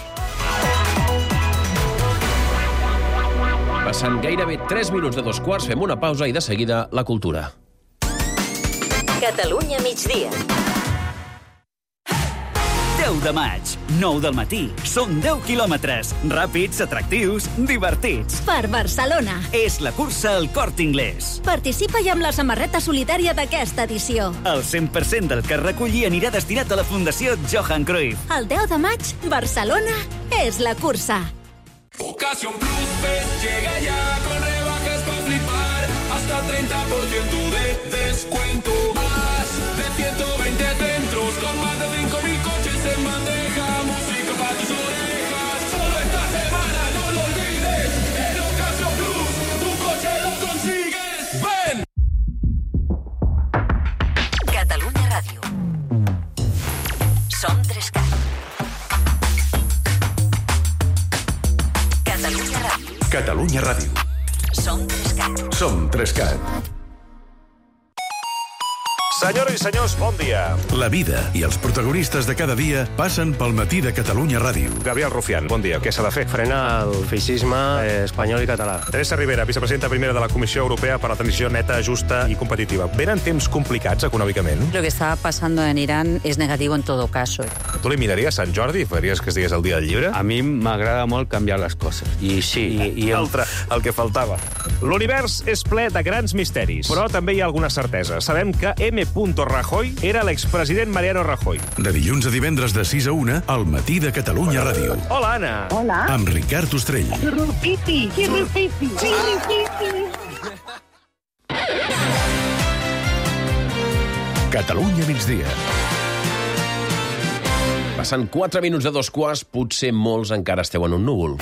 Passant gairebé tres minuts de dos quarts, fem una pausa i de seguida la cultura. Catalunya migdia. deu de maig, nou del matí. Són deu quilòmetres, ràpids, atractius, divertits. Per Barcelona. És la cursa al Corte Inglés. Participa-hi amb la samarreta solidària d'aquesta edició. El cent per cent del que es recolli anirà destinat a la Fundació Johan Cruyff. El deu de maig, Barcelona és la cursa. Ocasión Plus Fest llega ya con rebajas para flipar. Hasta treinta por ciento de descuento. Más de ciento veinte centros con más de cinco mil coches en bandeja. Música para tus orejas. Solo esta semana, no lo olvides. En Ocasión Plus, tu coche lo consigues. ¡Ven! Catalunya Ràdio. Som tres K. Catalunya Ràdio. Som Trescat. Som Trescat. Senyores i senyors, bon dia. La vida i els protagonistes de cada dia passen pel matí de Catalunya Ràdio. Gabriel Rufián, bon dia. Què s'ha de fer? Frenar el feixisme espanyol i català. Teresa Rivera, vicepresidenta primera de la Comissió Europea per a la Transició Neta, Justa y Competitiva. Venen temps complicats econòmicament? Lo que está pasando en Irán es negativo en todo caso. Tu li miraries Sant Jordi? Faries que estigués el dia del llibre? A mi m'agrada molt canviar les coses. I sí. I, i el... Altre, el que faltava. L'univers és ple de grans misteris, però també hi ha alguna certesa. Sabem que M. Rajoy era l'expresident Mariano Rajoy. De dilluns a divendres de sis a una, al matí de Catalunya Ràdio. Hola, Anna. Hola. Amb Ricard Ostrell. Xirrupipi, xirrupipi, xirrupipi. Catalunya migdia. Passant quatre minuts de dos quarts, potser molts encara esteu en un núvol.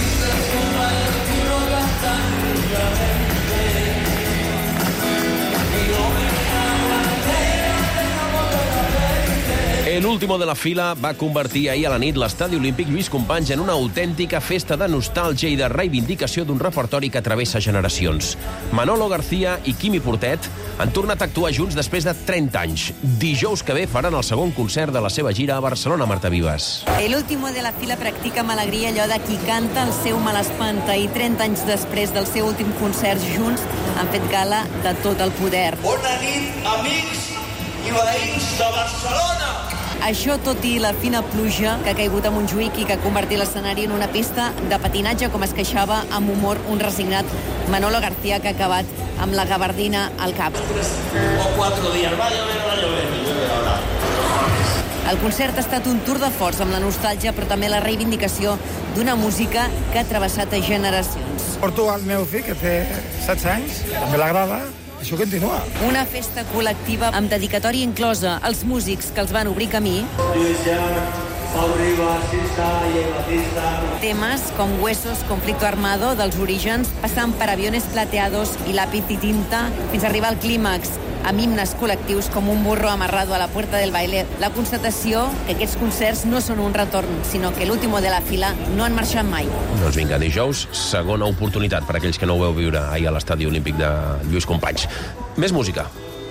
El último de la fila va convertir ahir a la nit l'Estadi Olímpic Lluís Companys en una autèntica festa de nostàlgia i de reivindicació d'un repertori que travessa generacions. Manolo García i Quimi Portet han tornat a actuar junts després de trenta anys. Dijous que ve faran el segon concert de la seva gira a Barcelona, Marta Vives. El último de la fila practica amb alegria allò de qui canta el seu mal espanta i trenta anys després del seu últim concert junts han fet gala de tot el poder. Bona nit, amics i veïns de Barcelona! Això tot i la fina pluja que ha caigut a Montjuïc i que ha convertit l'escenari en una pista de patinatge, com es queixava amb humor un resignat Manolo García, que ha acabat amb la gabardina al cap. O quatre dies, va llover, va llover, llueve ahora. El concert ha estat un tour de força amb la nostàlgia, però també la reivindicació d'una música que ha travessat generacions. Porto el meu fill, que té setze anys, també l'agrada. Això continua. Una festa col·lectiva amb dedicatòria inclosa als músics que els van obrir camí. Temes com Huesos, Conflicto Armado, dels orígens, passant per Aviones Plateados i Lápiz y Tinta, fins a arribar al clímax, amb himnes col·lectius com Un burro amarrado a la puerta del baile. La constatació que aquests concerts no són un retorn, sinó que l'último de la fila no han marxat mai. Doncs vinga, dijous, segona oportunitat per aquells que no ho veu viure ahir a l'Estadi Olímpic de Lluís Companys. Més música.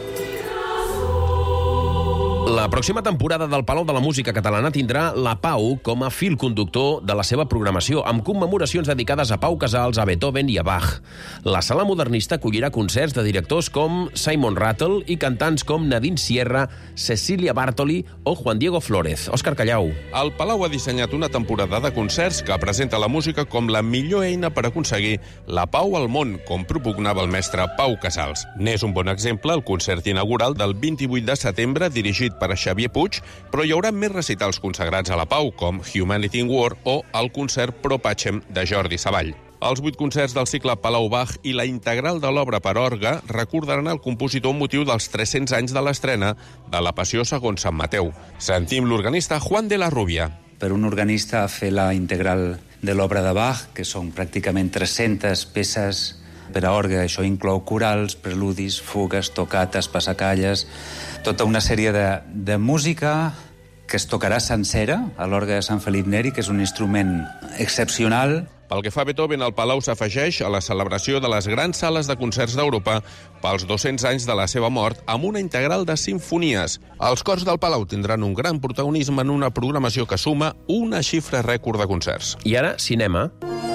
La pròxima temporada del Palau de la Música Catalana tindrà la Pau com a fil conductor de la seva programació, amb commemoracions dedicades a Pau Casals, a Beethoven i a Bach. La sala modernista acollirà concerts de directors com Simon Rattle i cantants com Nadine Sierra, Cecilia Bartoli o Juan Diego Flórez. Òscar Callau. El Palau ha dissenyat una temporada de concerts que presenta la música com la millor eina per aconseguir la pau al món, com propugnava el mestre Pau Casals. N'és un bon exemple el concert inaugural del vint-i-vuit de setembre, dirigit per a Xavier Puig, però hi haurà més recitals consagrats a la pau, com Humanity in War o el concert Pro Pacem de Jordi Savall. Els vuit concerts del cicle Palau-Bach i la integral de l'obra per orgue recordaran el compositor amb motiu dels tres-cents anys de l'estrena de La Passió segons Sant Mateu. Sentim l'organista Juan de la Rubia. Per un organista fer la integral de l'obra de Bach, que són pràcticament tres-centes peces per a orgue, això inclou corals, preludis, fugues, tocates, passacalles, tota una sèrie de, de música que es tocarà sencera a l'orgue de Sant Felip Neri, que és un instrument excepcional. Pel que fa a Beethoven, el Palau s'afegeix a la celebració de les grans sales de concerts d'Europa pels dos-cents anys de la seva mort amb una integral de simfonies. Els cors del Palau tindran un gran protagonisme en una programació que suma una xifra rècord de concerts. I ara, cinema.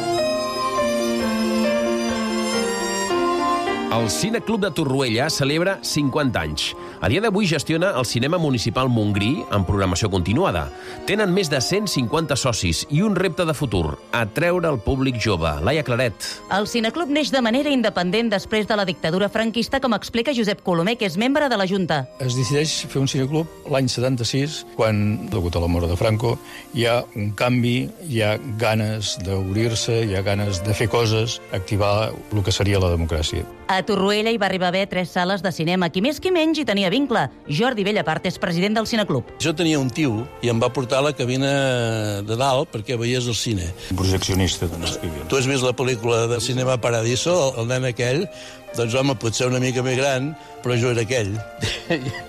El Cine Club de Torroella celebra cinquanta anys. A dia d'avui gestiona el Cinema Municipal Montgrí amb programació continuada. Tenen més de cent cinquanta socis i un repte de futur, atreure el públic jove. Laia Claret. El Cineclub neix de manera independent després de la dictadura franquista, com explica Josep Colomer, que és membre de la Junta. Es decideix fer un cineclub l'any setanta-sis, quan, degut a la mort de Franco, hi ha un canvi, hi ha ganes d'obrir-se, hi ha ganes de fer coses, activar el que seria la democràcia. A Torroella hi va arribar a haver tres sales de cinema. Qui més qui menys hi tenia vincle. Jordi Bellapart és president del Cineclub. Jo tenia un tio i em va portar a la cabina de dalt perquè veies el cine. Un projeccionista. Tu has vist la pel·lícula de Cinema Paradiso, el nen aquell? Doncs home, potser una mica més gran, però jo era aquell.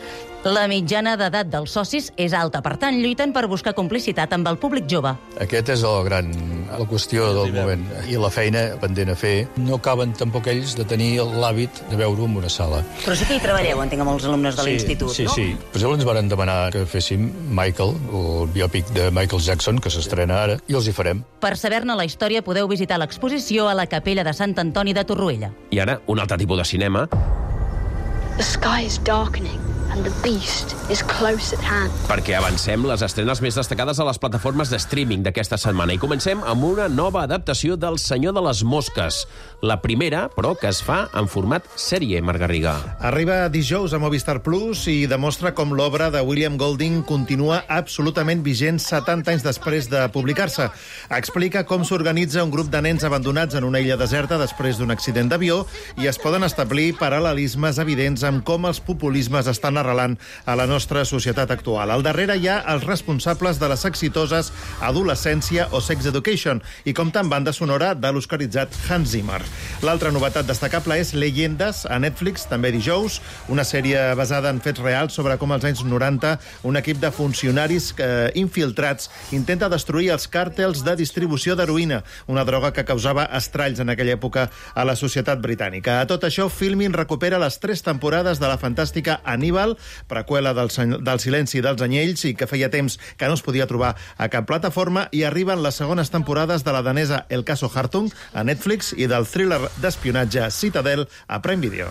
La mitjana d'edat dels socis és alta, per tant, lluiten per buscar complicitat amb el públic jove. Aquest és el gran, la qüestió del moment. I la feina pendent a fer. No acaben tampoc ells de tenir l'hàbit de veure-ho en una sala. Però sí que hi treballeu, entenc, amb els alumnes de l'institut, sí, no? Sí, sí. Per exemple, ens van demanar que féssim Michael, el biòpic de Michael Jackson, que s'estrena ara, i els hi farem. Per saber-ne la història podeu visitar l'exposició a la Capella de Sant Antoni de Torroella. I ara, un altre tipus de cinema. The sky is darkening and the beast is close at hand. Perquè avancem les estrenes més destacades a les plataformes de streaming d'aquesta setmana. I comencem amb una nova adaptació del Senyor de les Mosques. La primera, però, que es fa en format sèrie, Marc Garriga. Arriba dijous a Movistar Plus i demostra com l'obra de William Golding continua absolutament vigent setanta anys després de publicar-se. Explica com s'organitza un grup de nens abandonats en una illa deserta després d'un accident d'avió i es poden establir paral·lelismes evidents amb com els populismes estan arrelant a la nostra societat actual. Al darrere hi ha els responsables de les exitoses Adolescència o Sex Education i compta amb banda sonora de l'oscaritzat Hans Zimmer. L'altra novetat destacable és Leyendes, a Netflix, també dijous, una sèrie basada en fets reals sobre com als anys noranta un equip de funcionaris eh, infiltrats intenta destruir els càrtels de distribució d'heroïna, una droga que causava estralls en aquella època a la societat britànica. A tot això, Filmin recupera les tres temporades de la fantàstica Aníbal, preqüela del, del Silenci dels Anyells i que feia temps que no es podia trobar a cap plataforma, i arriben les segones temporades de la danesa El caso Hartung a Netflix i del thriller d'espionatge Citadel a Prime Video.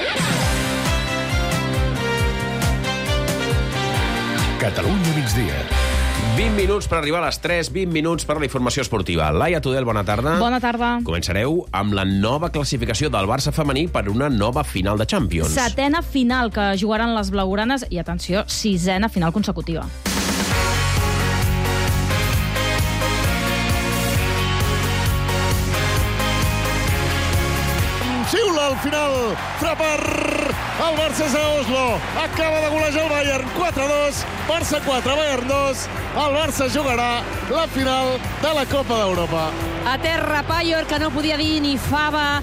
Catalunya migdia. vint minuts per arribar a les tres, vint minuts per a la informació esportiva. Laia Tudel, bona tarda. Bona tarda. Començareu amb la nova classificació del Barça femení per una nova final de Champions. Setena final que jugaran les blaugranes i, atenció, sisena final consecutiva. Xiula al final, Frapar, el Barça és a Oslo, acaba de golejar el Bayern, quatre a dos, Barça quatre, Bayern dos, el Barça jugarà la final de la Copa d'Europa. A terra, Paior, que no podia dir ni fava,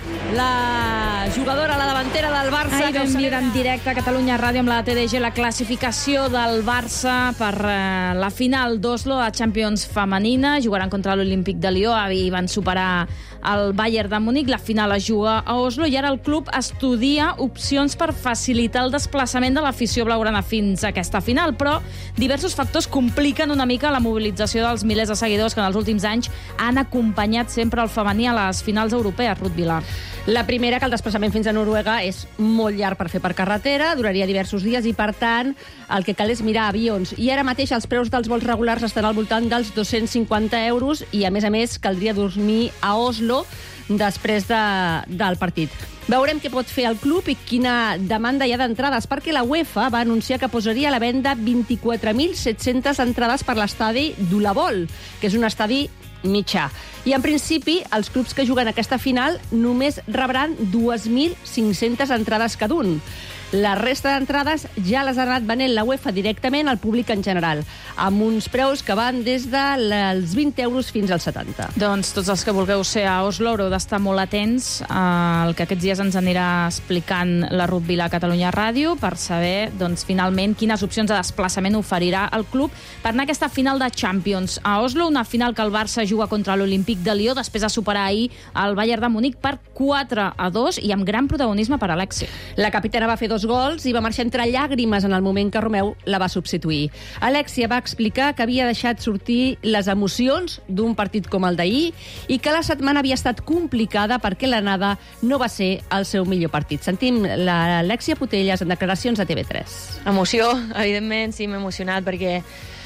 la jugadora, la davantera del Barça. Ahir vam viure en directe a Catalunya Ràdio amb la T D G la classificació del Barça per eh, la final d'Oslo a Champions femenina. Jugaran contra l'Olímpic de Lió i van superar el Bayern de Múnich. La final es juga a Oslo i ara el club estudia opcions per facilitar el desplaçament de l'afició blaugrana fins a aquesta final, però diversos factors compliquen una mica la mobilització dels milers de seguidors que en els últims anys han acompanyat sempre el femení a les finals europees, Ruth Vilà. La primera, que el desplaçament fins a Noruega és molt llarg per fer per carretera, duraria diversos dies i, per tant, el que cal és mirar avions. I ara mateix els preus dels vols regulars estan al voltant dels dos-cents cinquanta euros i, a més a més, caldria dormir a Oslo després de, del partit. Veurem què pot fer el club i quina demanda hi ha d'entrades, perquè la UEFA va anunciar que posaria a la venda vint-i-quatre mil set-centes entrades per l'estadi d'Ulavol, que és un estadi mitjà. I, en principi, els clubs que juguen aquesta final només rebran dos mil cinc-centes entrades cada un. La resta d'entrades ja les ha anat venent la UEFA directament al públic en general, amb uns preus que van des dels vint euros fins als setanta. Doncs tots els que vulgueu ser a Oslo haureu d'estar molt atents al que aquests dies ens anirà explicant la Ruth Vilà a Catalunya Ràdio per saber, doncs, finalment quines opcions de desplaçament oferirà el club per anar a aquesta final de Champions a Oslo, una final que el Barça juga contra l'Olímpic de Lió després de superar ahir el Bayern de Múnich per quatre a dos i amb gran protagonisme per Alexia. La capitana va fer dos gols i va marxar entre llàgrimes en el moment que Romeu la va substituir. Alexia va explicar que havia deixat sortir les emocions d'un partit com el d'ahir i que la setmana havia estat complicada perquè l'anada no va ser el seu millor partit. Sentim l'Alexia Putelles en declaracions a T V tres. Emoció, evidentment, sí, m'he emocionat perquè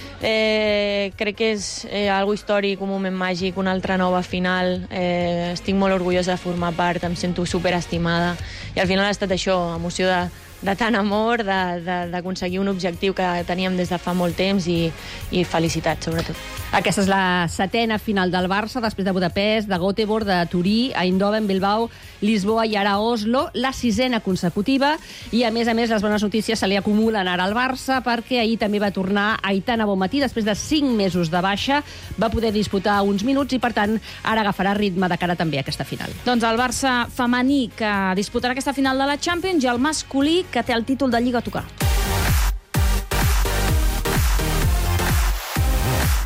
Eh, crec que és eh, algo històric, un moment màgic, una altra nova final. Eh, estic molt orgullosa de formar part, em sento superestimada i al final ha estat això, emoció de, de tant amor, d'aconseguir un objectiu que teníem des de fa molt temps i, i felicitat, sobretot. Aquesta és la setena final del Barça, després de Budapest, de Göteborg, de Turí, Eindhoven, Bilbao, Lisboa i ara Oslo, la sisena consecutiva, i a més a més les bones notícies se li acumulen ara al Barça perquè ahir també va tornar Aitana Bonmatí, després de cinc mesos de baixa, va poder disputar uns minuts i per tant ara agafarà ritme de cara també a aquesta final. Doncs el Barça femení que disputarà aquesta final de la Champions i el masculí que té el títol de Lliga a tocar.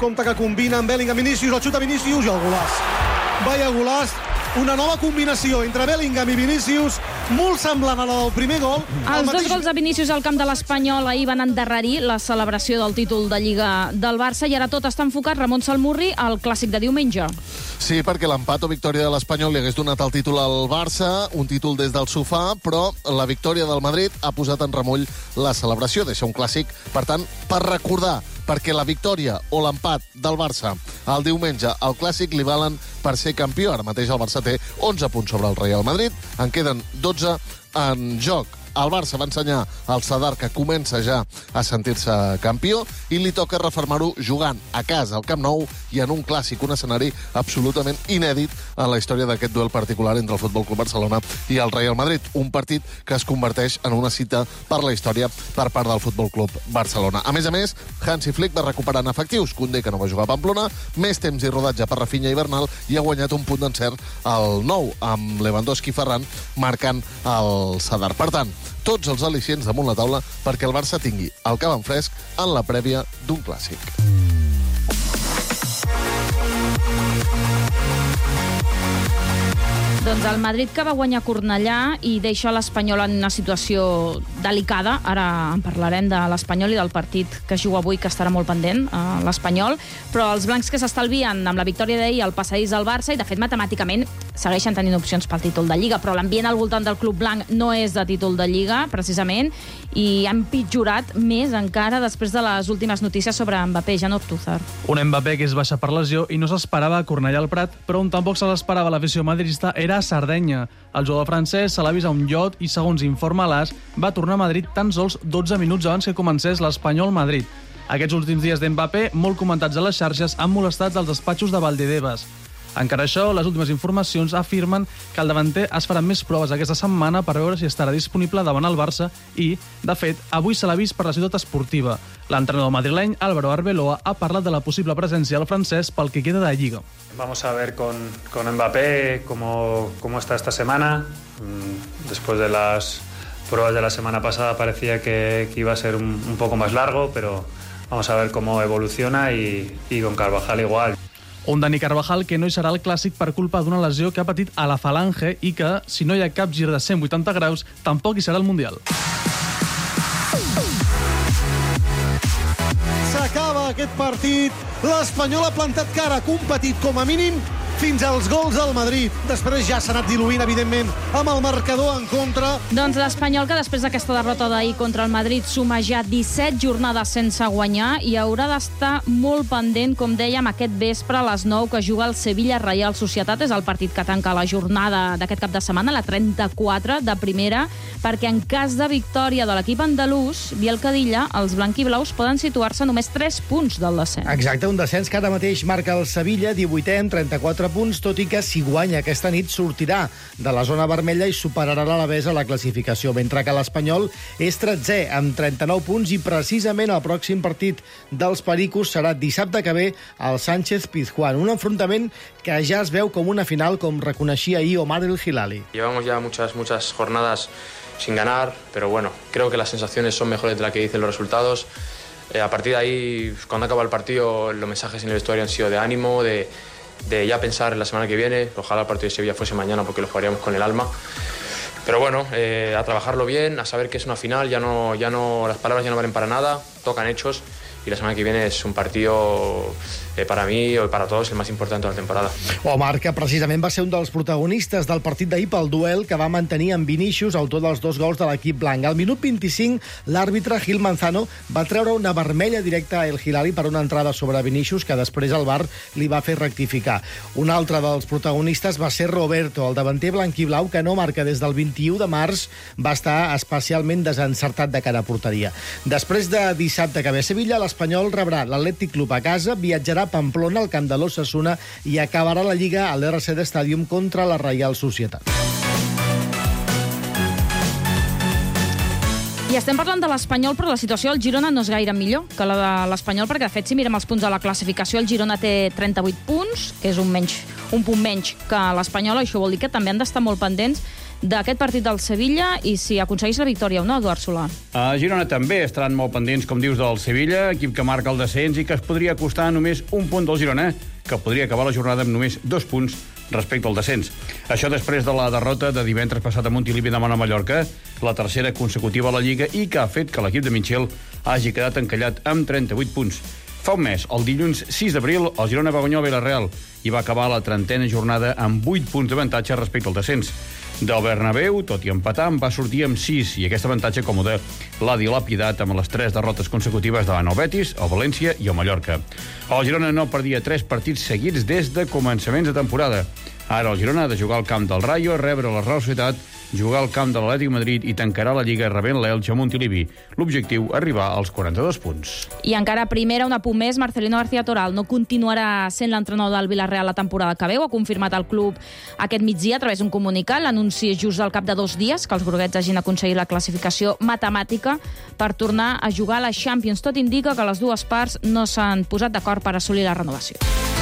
compte que combina amb Bellingham Vinícius, el xuta Vinícius i el golaç. Vaya golaç, una nova combinació entre Bellingham i Vinícius, molt semblant a la del primer gol. Els dos gols de Vinícius al camp de l'Espanyol ahir van endarrerir la celebració del títol de Lliga del Barça i ara tot està enfocat, Ramon Salmurri, al clàssic de diumenge. Sí, perquè l'empat o victòria de l'Espanyol li hagués donat el títol al Barça, un títol des del sofà, però la victòria del Madrid ha posat en remull la celebració. Deixa un clàssic, per tant, per recordar, perquè la victòria o l'empat del Barça el diumenge al clàssic li valen per ser campió. Ara mateix el Barça té onze punts sobre el Real Madrid, en queden dotze en joc. El Barça va ensenyar al Sadar que comença ja a sentir-se campió i li toca refermar-ho jugant a casa, al Camp Nou, i en un clàssic, un escenari absolutament inèdit en la història d'aquest duel particular entre el Futbol Club Barcelona i el Real Madrid. Un partit que es converteix en una cita per la història per part del Futbol Club Barcelona. A més a més, Hansi Flick va recuperant efectius. Koundé, que no va jugar a Pamplona, més temps i rodatge per Rafinha i Bernal, i ha guanyat un punt d'encert al nou, amb Lewandowski i Ferran marcant el Sadar. Per tant, tots els al·licients damunt la taula perquè el Barça tingui el cap en fresc en la prèvia d'un clàssic. Doncs el Madrid, que va guanyar Cornellà i deixa l'Espanyol en una situació delicada. Ara en parlarem de l'Espanyol i del partit que juga avui, que estarà molt pendent, eh, l'Espanyol. Però els blancs que s'estalvien amb la victòria d'ahir al passadís del Barça, i de fet matemàticament segueixen tenint opcions pel títol de Lliga, però l'ambient al voltant del club blanc no és de títol de Lliga, precisament, i han pitjorat més encara després de les últimes notícies sobre Mbappé. Jan Ortúzar. Un Mbappé que és baixa per lesió i no s'esperava a Cornellà al Prat, però on tampoc se l'esperava l'afició madridista era a Sardenya. El jugador francès se l'ha vist a un iot i, segons informa l'A S, va tornar a Madrid tan sols dotze minuts abans que comencés l'Espanyol-Madrid. Aquests últims dies d'Mbappé, molt comentats a les xarxes, han molestat els despatxos de Valdebebas. Encara això, les últimes informacions afirmen que el davanter es farà més proves aquesta setmana per veure si estarà disponible davant el Barça i, de fet, avui se l'ha vist per la ciutat esportiva. L'entrenador madrileny, Álvaro Arbeloa, ha parlat de la possible presència del francès pel que queda de Lliga. Vamos a ver con, con Mbappé cómo, cómo está esta semana. Después de las pruebas de la semana pasada parecía que, que iba a ser un, un poco más largo, pero vamos a ver cómo evoluciona y, y con Carvajal igual. Un Dani Carvajal que no hi serà al clàssic per culpa d'una lesió que ha patit a la falange i que, si no hi ha cap gir de cent vuitanta graus, tampoc hi serà al Mundial. S'acaba aquest partit. L'Espanyol ha plantat cara, ha competit com a mínim fins als gols al Madrid. Després ja s'ha anat diluint, evidentment, amb el marcador en contra. Doncs l'Espanyol, que després d'aquesta derrota d'ahir contra el Madrid suma ja disset jornades sense guanyar i haurà d'estar molt pendent, com dèiem, aquest vespre a les nou, que juga el Sevilla Reial Societat. És el partit que tanca la jornada d'aquest cap de setmana, la trenta-quatre de primera, perquè en cas de victòria de l'equip andalús, Biel Cadilla, els blanquiblaus poden situar-se només tres punts del descens. Exacte, un descens que ara mateix marca el Sevilla, divuitè amb trenta-quatre punts, tot i que si guanya aquesta nit sortirà de la zona vermella i superarà l'Alavés a la classificació, mentre que l'Espanyol és tretzè amb trenta-nou punts i precisament el pròxim partit dels Pericos serà dissabte que ve al Sánchez Pizjuán, un enfrontament que ja es veu com una final, com reconeixia ahir Omar El Hilali. Llevamos ya muchas, muchas jornadas sin ganar, pero bueno, creo que las sensaciones son mejores de las que dicen los resultados. Eh, a partir de ahí, cuando acaba el partido, los mensajes en el vestuario han sido de ánimo, de de ya pensar en la semana que viene. Ojalá el partido de Sevilla fuese mañana porque lo jugaríamos con el alma. Pero bueno, eh, a trabajarlo bien, a saber que es una final, ya no, ya no, las palabras ya no valen para nada, tocan hechos. Y la semana que viene es un partido eh, para mí o para todos el más importante de la temporada. Omar, que precisament va ser un dels protagonistes del partit d'ahir pel duel que va mantenir amb Vinícius, autor dels dos gols de l'equip blanc. Al minut vint-i-cinc, l'àrbitre Gil Manzano va treure una vermella directa a El Hilali per una entrada sobre Vinícius que després el V A R li va fer rectificar. Un altre dels protagonistes va ser Roberto, el davanter blanquiblau que no marca des del vint-i-u de març, va estar especialment desencertat de cara a porteria. Després de dissabte que ve a Sevilla, l'Espanyol rebrà l'Atlètic Club a casa, viatjarà a Pamplona, al camp de l'Osasuna, i acabarà la Lliga a l'R C D Stadium contra la Reial Societat. I estem parlant de l'Espanyol, però la situació al Girona no és gaire millor que la de l'Espanyol, perquè, de fet, si mirem els punts de la classificació, el Girona té trenta-vuit punts, que és un, menys, un punt menys que l'Espanyol. Això vol dir que també han d'estar molt pendents d'aquest partit del Sevilla i si aconsegueix la victòria o no, Eduard Solà. A Girona també estaran molt pendents, com dius, del Sevilla, equip que marca el descens i que es podria costar només un punt del Girona, que podria acabar la jornada amb només dos punts respecte al descens. Això després de la derrota de divendres passat a Montilivi davant a Mallorca, la tercera consecutiva a la Lliga, i que ha fet que l'equip de Michel hagi quedat encallat amb trenta-vuit punts. Fa un mes, el dilluns sis d'abril, el Girona va guanyar el Villarreal i va acabar la trentena jornada amb vuit punts d'avantatge respecte al descens. Del Bernabéu, tot i empatar, en va sortir amb sis, i aquest avantatge còmode l'ha dilapidat amb les tres derrotes consecutives davant el Betis, el València i el Mallorca. El Girona no perdia tres partits seguits des de començaments de temporada. Ara el Girona ha de jugar al camp del Rayo, rebre la Real Societat, jugar al camp de l'Atlètic Madrid i tancarà la Lliga rebent l'Elche a Montilivi. L'objectiu, arribar als quaranta-dos punts. I encara primera, un apunt més, Marcelino García Toral no continuarà sent l'entrenador del Villarreal la temporada que ve, ho ha confirmat el club aquest migdia a través d'un comunicat. L'anunci és just al cap de dos dies que els groguets hagin aconseguit la classificació matemàtica per tornar a jugar a la Champions. Tot indica que les dues parts no s'han posat d'acord per assolir la renovació.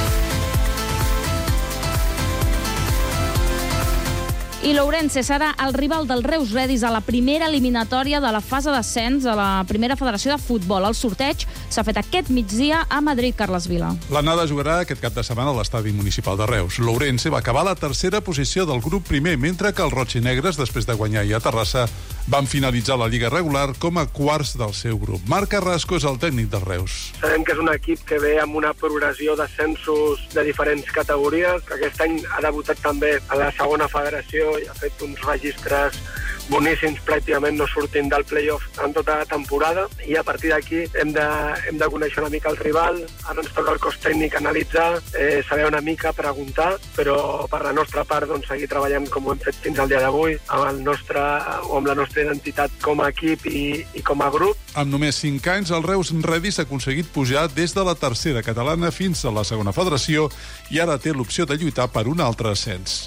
I l'Ourense serà el rival del Reus Redis a la primera eliminatòria de la fase d'ascens a la primera federació de futbol. El sorteig s'ha fet aquest migdia a Madrid, Carles Vila. L'anada jugarà aquest cap de setmana a l'estadi municipal de Reus. L'Ourense va acabar a la tercera posició del grup primer, mentre que els rotxinegres, després de guanyar i a Terrassa, van finalitzar la Lliga regular com a quarts del seu grup. Marc Carrasco és el tècnic del Reus. Sabem que és un equip que ve amb una progressió d'ascensos de diferents categories, que aquest any ha debutat també a la segona federació i ha fet uns registres boníssims, pràcticament no sortint del play-off en tota la temporada, i a partir d'aquí hem de, hem de conèixer una mica el rival. Ara ens toca el cos tècnic analitzar, eh, saber una mica, preguntar, però per la nostra part doncs, seguir treballant com ho hem fet fins al dia d'avui, amb, el nostre, o amb la nostra identitat com a equip i, i com a grup. Amb només cinc anys, el Reus Redis ha aconseguit pujar des de la tercera catalana fins a la segona federació i ara té l'opció de lluitar per un altre ascens.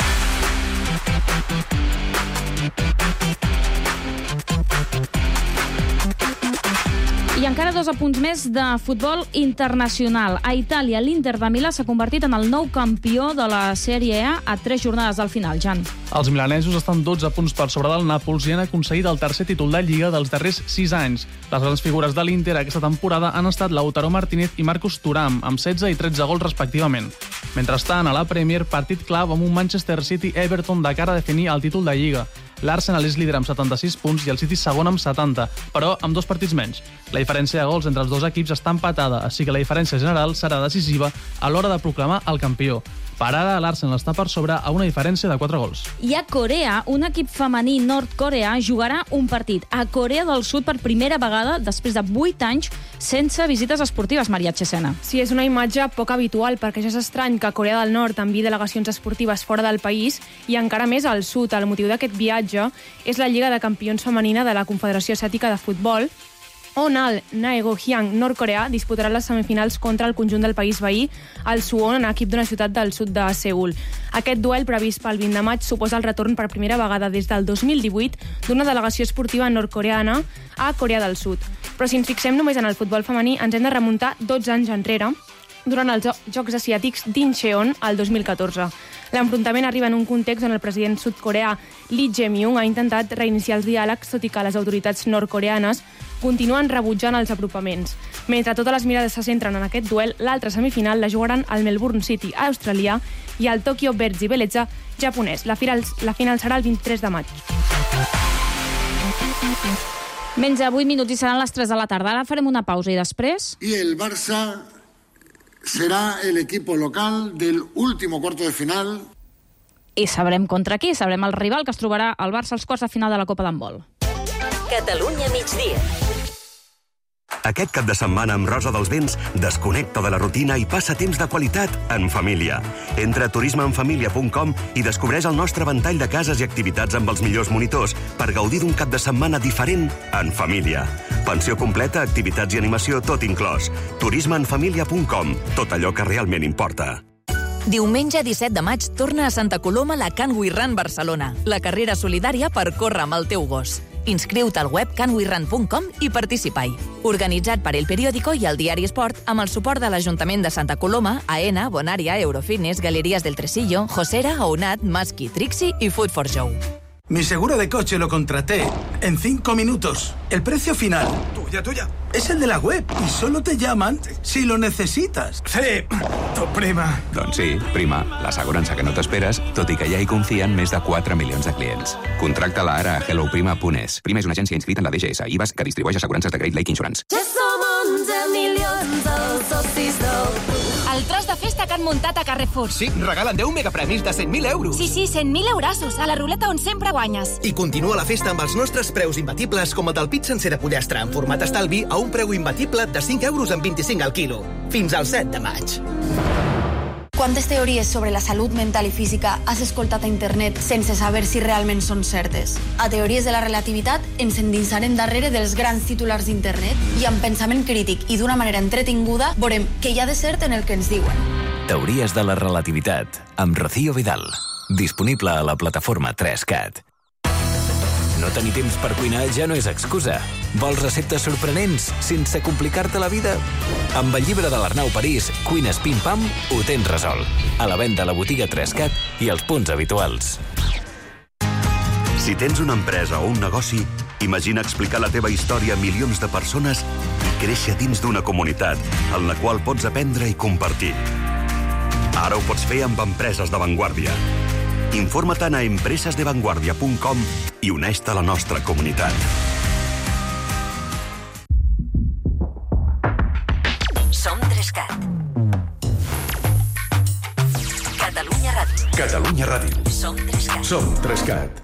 I encara dos apunts més de futbol internacional. A Itàlia, l'Inter de Milà s'ha convertit en el nou campió de la Sèrie A a tres jornades del final, Jan. Els milanesos estan dotze punts per sobre del Nàpols i han aconseguit el tercer títol de Lliga dels darrers sis anys. Les grans figures de l'Inter aquesta temporada han estat Lautaro Martínez i Marcus Thuram, amb setze i tretze gols respectivament. Mentrestant, a la Premier, partit clau amb un Manchester City-Everton de cara a definir el títol de Lliga. L'Arsenal és líder amb setanta-sis punts i el City segon amb setanta, però amb dos partits menys. La diferència de gols entre els dos equips està empatada, així que la diferència general serà decisiva a l'hora de proclamar el campió. Per ara, l'Arsenal està per sobre a una diferència de quatre gols. I a Corea, un equip femení nord-coreà jugarà un partit a Corea del Sud per primera vegada després de vuit anys sense visites esportives, Maria Chesena. Sí, és una imatge poc habitual, perquè ja és estrany que Corea del Nord enviï delegacions esportives fora del país i encara més al sud. El motiu d'aquest viatge és la Lliga de Campions Femenina de la Confederació Asiàtica de Futbol, on el Naegohyang nord-coreà disputarà les semifinals contra el conjunt del país veí, el Suwon, en equip d'una ciutat del sud de Seül. Aquest duel, previst pel vint de maig, suposa el retorn per primera vegada des del dos mil divuit d'una delegació esportiva nord-coreana a Corea del Sud. Però si ens fixem només en el futbol femení, ens hem de remuntar dotze anys enrere, durant els Jocs Asiàtics d'Incheon el dos mil catorze. L'enfrontament arriba en un context on el president sud-coreà Lee Jae-myung ha intentat reiniciar els diàlegs, tot i que les autoritats nord-coreanes continuen rebutjant els apropaments. Mentre totes les mirades se centren en aquest duel, l'altra semifinal la jugaran al Melbourne City, australià, i al Tokyo Verzi Bellezza, japonès. La final, la final serà el vint-i-tres de maig. Menys de vuit minuts i seran les tres de la tarda. Ara farem una pausa i després... I el Barça será el equipo local del último cuarto de final. I sabrem contra qui, sabrem el rival que es trobarà al Barça als quarts de final de la Copa d'Handbol. Catalunya migdia. Aquest cap de setmana amb Rosa dels Vents desconnecta de la rutina i passa temps de qualitat en família. Entra a turisme en família punt com i descobreix el nostre ventall de cases i activitats amb els millors monitors per gaudir d'un cap de setmana diferent en família. Pensió completa, activitats i animació, tot inclòs. turisme en família punt com. Tot allò que realment importa. Diumenge disset de maig torna a Santa Coloma la Can We Run Barcelona, la carrera solidària per córrer amb el teu gos. Inscriu-te al web can we run punt com i participa-hi. Organitzat per El Periódico i el Diari Esport amb el suport de l'Ajuntament de Santa Coloma, AENA, Bonària, Eurofitness, Galeries del Tresillo, Josera, Ounat, Maski, Trixi i Food for Joe. Mi seguro de coche lo contraté en cinco minutos. El precio final, tuya, tuya, es el de la web y solo te llaman si lo necesites. Sí, tu prima. Doncs sí, prima, l'assegurança que no t'esperes, tot i que ja hi confien més de quatre milions de clients. Contracta-la ara a hello prima punt es. Prima és una agència inscrita en la D G S i I V A S que distribueix assegurances de Great Lake Insurance. Ja som onze milions els socis del club. El tros de festa que han muntat a Carrefour. Sí, regalen deu megapremis de cent mil euros. Sí, sí, cent mil eurassos a la ruleta on sempre guanyes. I continua la festa amb els nostres preus imbatibles, com el del pit sencer de pollastre en format estalvi a un preu imbatible de cinc euros amb vint-i-cinc al quilo. Fins al set de maig. Quantes teories sobre la salut mental i física has escoltat a internet sense saber si realment són certes? A Teories de la Relativitat ens endinsarem darrere dels grans titulars d'internet i amb pensament crític i d'una manera entretinguda veurem què hi ha de cert en el que ens diuen. Teories de la Relativitat, amb Rocío Vidal. Disponible a la plataforma tres cat. No tenir temps per cuinar ja no és excusa. Vols receptes sorprenents sense complicar-te la vida? Amb el llibre de l'Arnau París, Cuines Pim Pam, ho tens resolt. A la venda a la botiga tres cat i als punts habituals. Si tens una empresa o un negoci, imagina explicar la teva història a milions de persones i créixer dins d'una comunitat en la qual pots aprendre i compartir. Ara ho pots fer amb empreses d'avantguàrdia. Informa-te'n a empresas de vanguardia punt com i uneix-te a la nostra comunitat. Som tres cat. Catalunya Ràdio. Catalunya Ràdio. Som tres cat. Som tres cat.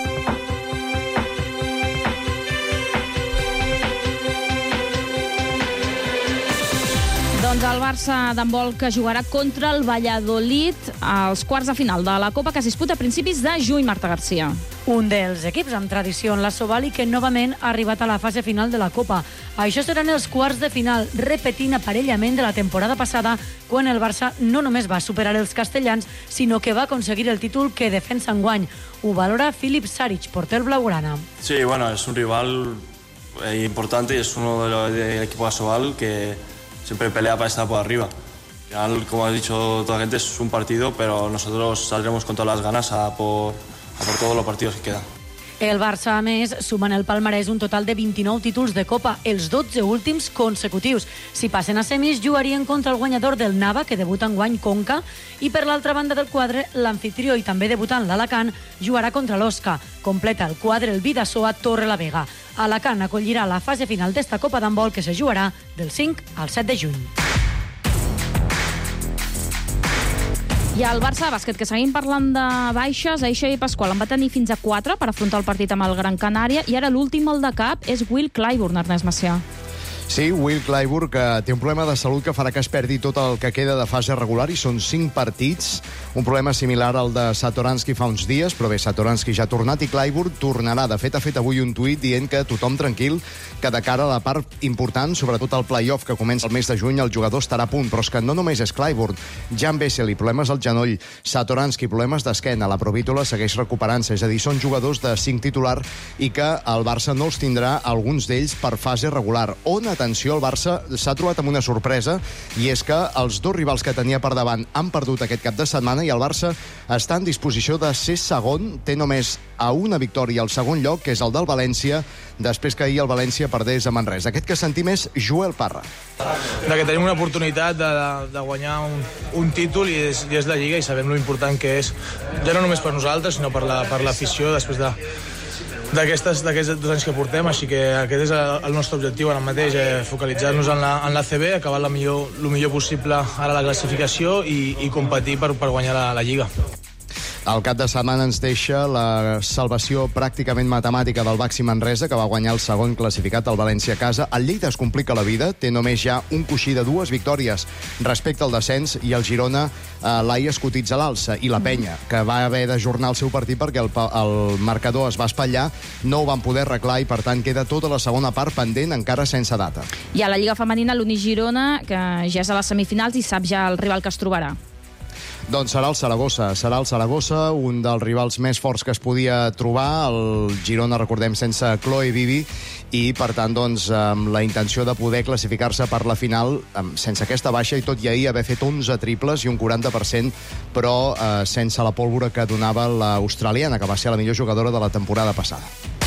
Doncs el Barça d'handbol que jugarà contra el Valladolid als quarts de final de la Copa que es disputa a principis de juny, Marta Garcia. Un dels equips amb tradició en la Sobal i que novament ha arribat a la fase final de la Copa. Això seran els quarts de final, repetint aparellament de la temporada passada, quan el Barça no només va superar els castellans, sinó que va aconseguir el títol que defensa enguany. Ho valora Filip Saric, porter blaugrana. Sí, bueno, es un rival importante y es uno de los del equipo de Sobal que siempre pelea para estar por arriba. Al final, como ha dicho toda la gente, es un partido, pero nosotros saldremos con todas las ganas a por, a por todos los partidos que quedan. El Barça, a més, suma en el palmarès un total de vint-i-nou títols de Copa, els dotze últims consecutius. Si passen a semis, jugarien contra el guanyador del Nava, que debuta enguany Conca, i per l'altra banda del quadre, l'anfitrió i també debutant l'Alacant jugarà contra l'Osca. Completa el quadre el Bidasoa Torrelavega. Alacant acollirà la fase final d'esta Copa d'handbol que se jugarà del cinc al set de juny. I el Barça de bàsquet, que seguim parlant de baixes, Aixa i Pasqual en va tenir fins a quatre per afrontar el partit amb el Gran Canària, i ara l'últim al de cap és Will Clyburn, Ernest Macià. Sí, Will Clyburn, que té un problema de salut que farà que es perdi tot el que queda de fase regular, i són cinc partits, un problema similar al de Satoransky fa uns dies, però bé, Satoransky ja ha tornat i Clyburn tornarà. De fet, ha fet avui un tuit dient que tothom tranquil, que de cara a la part important, sobretot el play-off que comença el mes de juny, el jugador estarà a punt. Però és que no només és Clyburn, Jan Vesely, problemes al genoll, Satoransky, problemes d'esquena, la provítola segueix recuperant-se, és a dir, són jugadors de cinc titular i que el Barça no els tindrà, alguns d'ells, per fase regular. On, atenció, el Barça s'ha trobat amb una sorpresa, i és que els dos rivals que tenia per davant han perdut aquest cap de setmana i el Barça està en disposició de ser segon, té només a una victòria al segon lloc, que és el del València, després que ahir el València perdés a Manresa. Aquest que sentim és Joel Parra. De que tenim una oportunitat de, de, de guanyar un, un títol i és, i és la Lliga, i sabem lo important que és, ja no només per nosaltres, sinó per la, per l'afició després de d'aquests dos anys que portem, així que aquest és el nostre objectiu ara mateix, eh, focalitzar-nos en la, en la C B, acabar la millor, el millor possible ara la classificació i, i competir per, per guanyar la, la Lliga. El cap de setmana ens deixa la salvació pràcticament matemàtica del Baxi Manresa, que va guanyar el segon classificat, el València a casa. El Lleida es complica la vida, té només ja un coixí de dues victòries respecte al descens, i el Girona, eh, l'Ai es cotitza a l'alça, i la Penya, que va haver d'ajornar el seu partit perquè el, el marcador es va espatllar, no ho van poder arreglar i, per tant, queda tota la segona part pendent, encara sense data. I a la Lliga Femenina, l'Uni Girona, que ja és a les semifinals i sap ja el rival que es trobarà. Doncs serà el Saragossa. Serà el Saragossa, un dels rivals més forts que es podia trobar. El Girona, recordem, sense Chloe Bibi. i, per tant, doncs, amb la intenció de poder classificar-se per la final sense aquesta baixa i tot i ahir haver fet onze triples i un quaranta per cent, però eh, sense la pólvora que donava l'australiana, que va ser la millor jugadora de la temporada passada.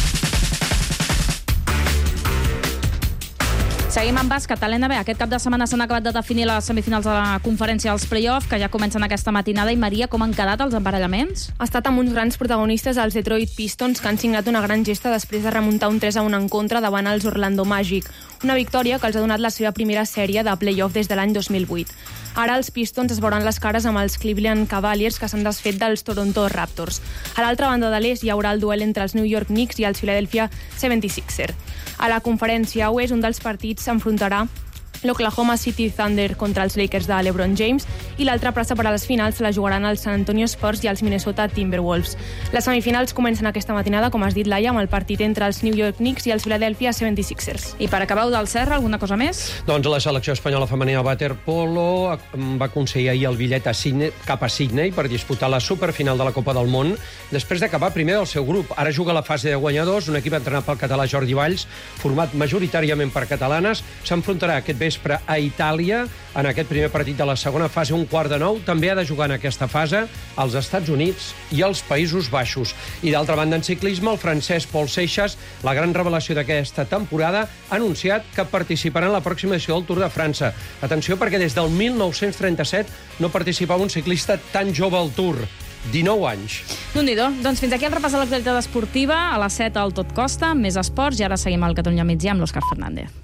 Seguim amb bàsquet a l'N B A. Aquest cap de setmana s'han acabat de definir les semifinals de la conferència dels play-off, que ja comencen aquesta matinada. I, Maria, com han quedat els emparellaments? Ha estat amb uns grans protagonistes, els Detroit Pistons, que han signat una gran gesta després de remuntar un tres a un en contra davant els Orlando Magic. Una victòria que els ha donat la seva primera sèrie de play-off des de l'any dos mil vuit. Ara els Pistons es veuran les cares amb els Cleveland Cavaliers, que s'han desfet dels Toronto Raptors. A l'altra banda de l'est hi haurà el duel entre els New York Knicks i els Philadelphia setanta-sis ers. A la conferència oest, un dels partits s'enfrontarà l'Oklahoma City Thunder contra els Lakers de LeBron James i l'altra plaça per a les finals la jugaran els San Antonio Spurs i els Minnesota Timberwolves. Les semifinals comencen aquesta matinada, com has dit, Laia, amb el partit entre els New York Knicks i els Philadelphia setanta-sis ers. I per acabar del Serra, alguna cosa més? Doncs la selecció espanyola femenina de waterpolo va aconseguir ahir el bitllet a Sydney, cap a Sydney per disputar la superfinal de la Copa del Món després d'acabar primer del seu grup. Ara juga la fase de guanyadors, un equip entrenat pel català Jordi Valls, format majoritàriament per catalanes, s'enfrontarà aquest vespre a Itàlia en aquest primer partit de la segona fase, un quart de nou. També ha de jugar en aquesta fase als Estats Units i als Països Baixos. I d'altra banda, en ciclisme, el francès Paul Seixas, la gran revelació d'aquesta temporada, ha anunciat que participarà en la pròxima edició del Tour de França. Atenció, perquè des del mil nou-cents trenta-set no participava un ciclista tan jove al Tour. dinou anys. Déu-n'hi-do. Doncs fins aquí el repàs de l'actualitat esportiva. A les set al Tot Costa, més esports, i ara seguim al Catalunya Migdia amb l'Òscar Fernández.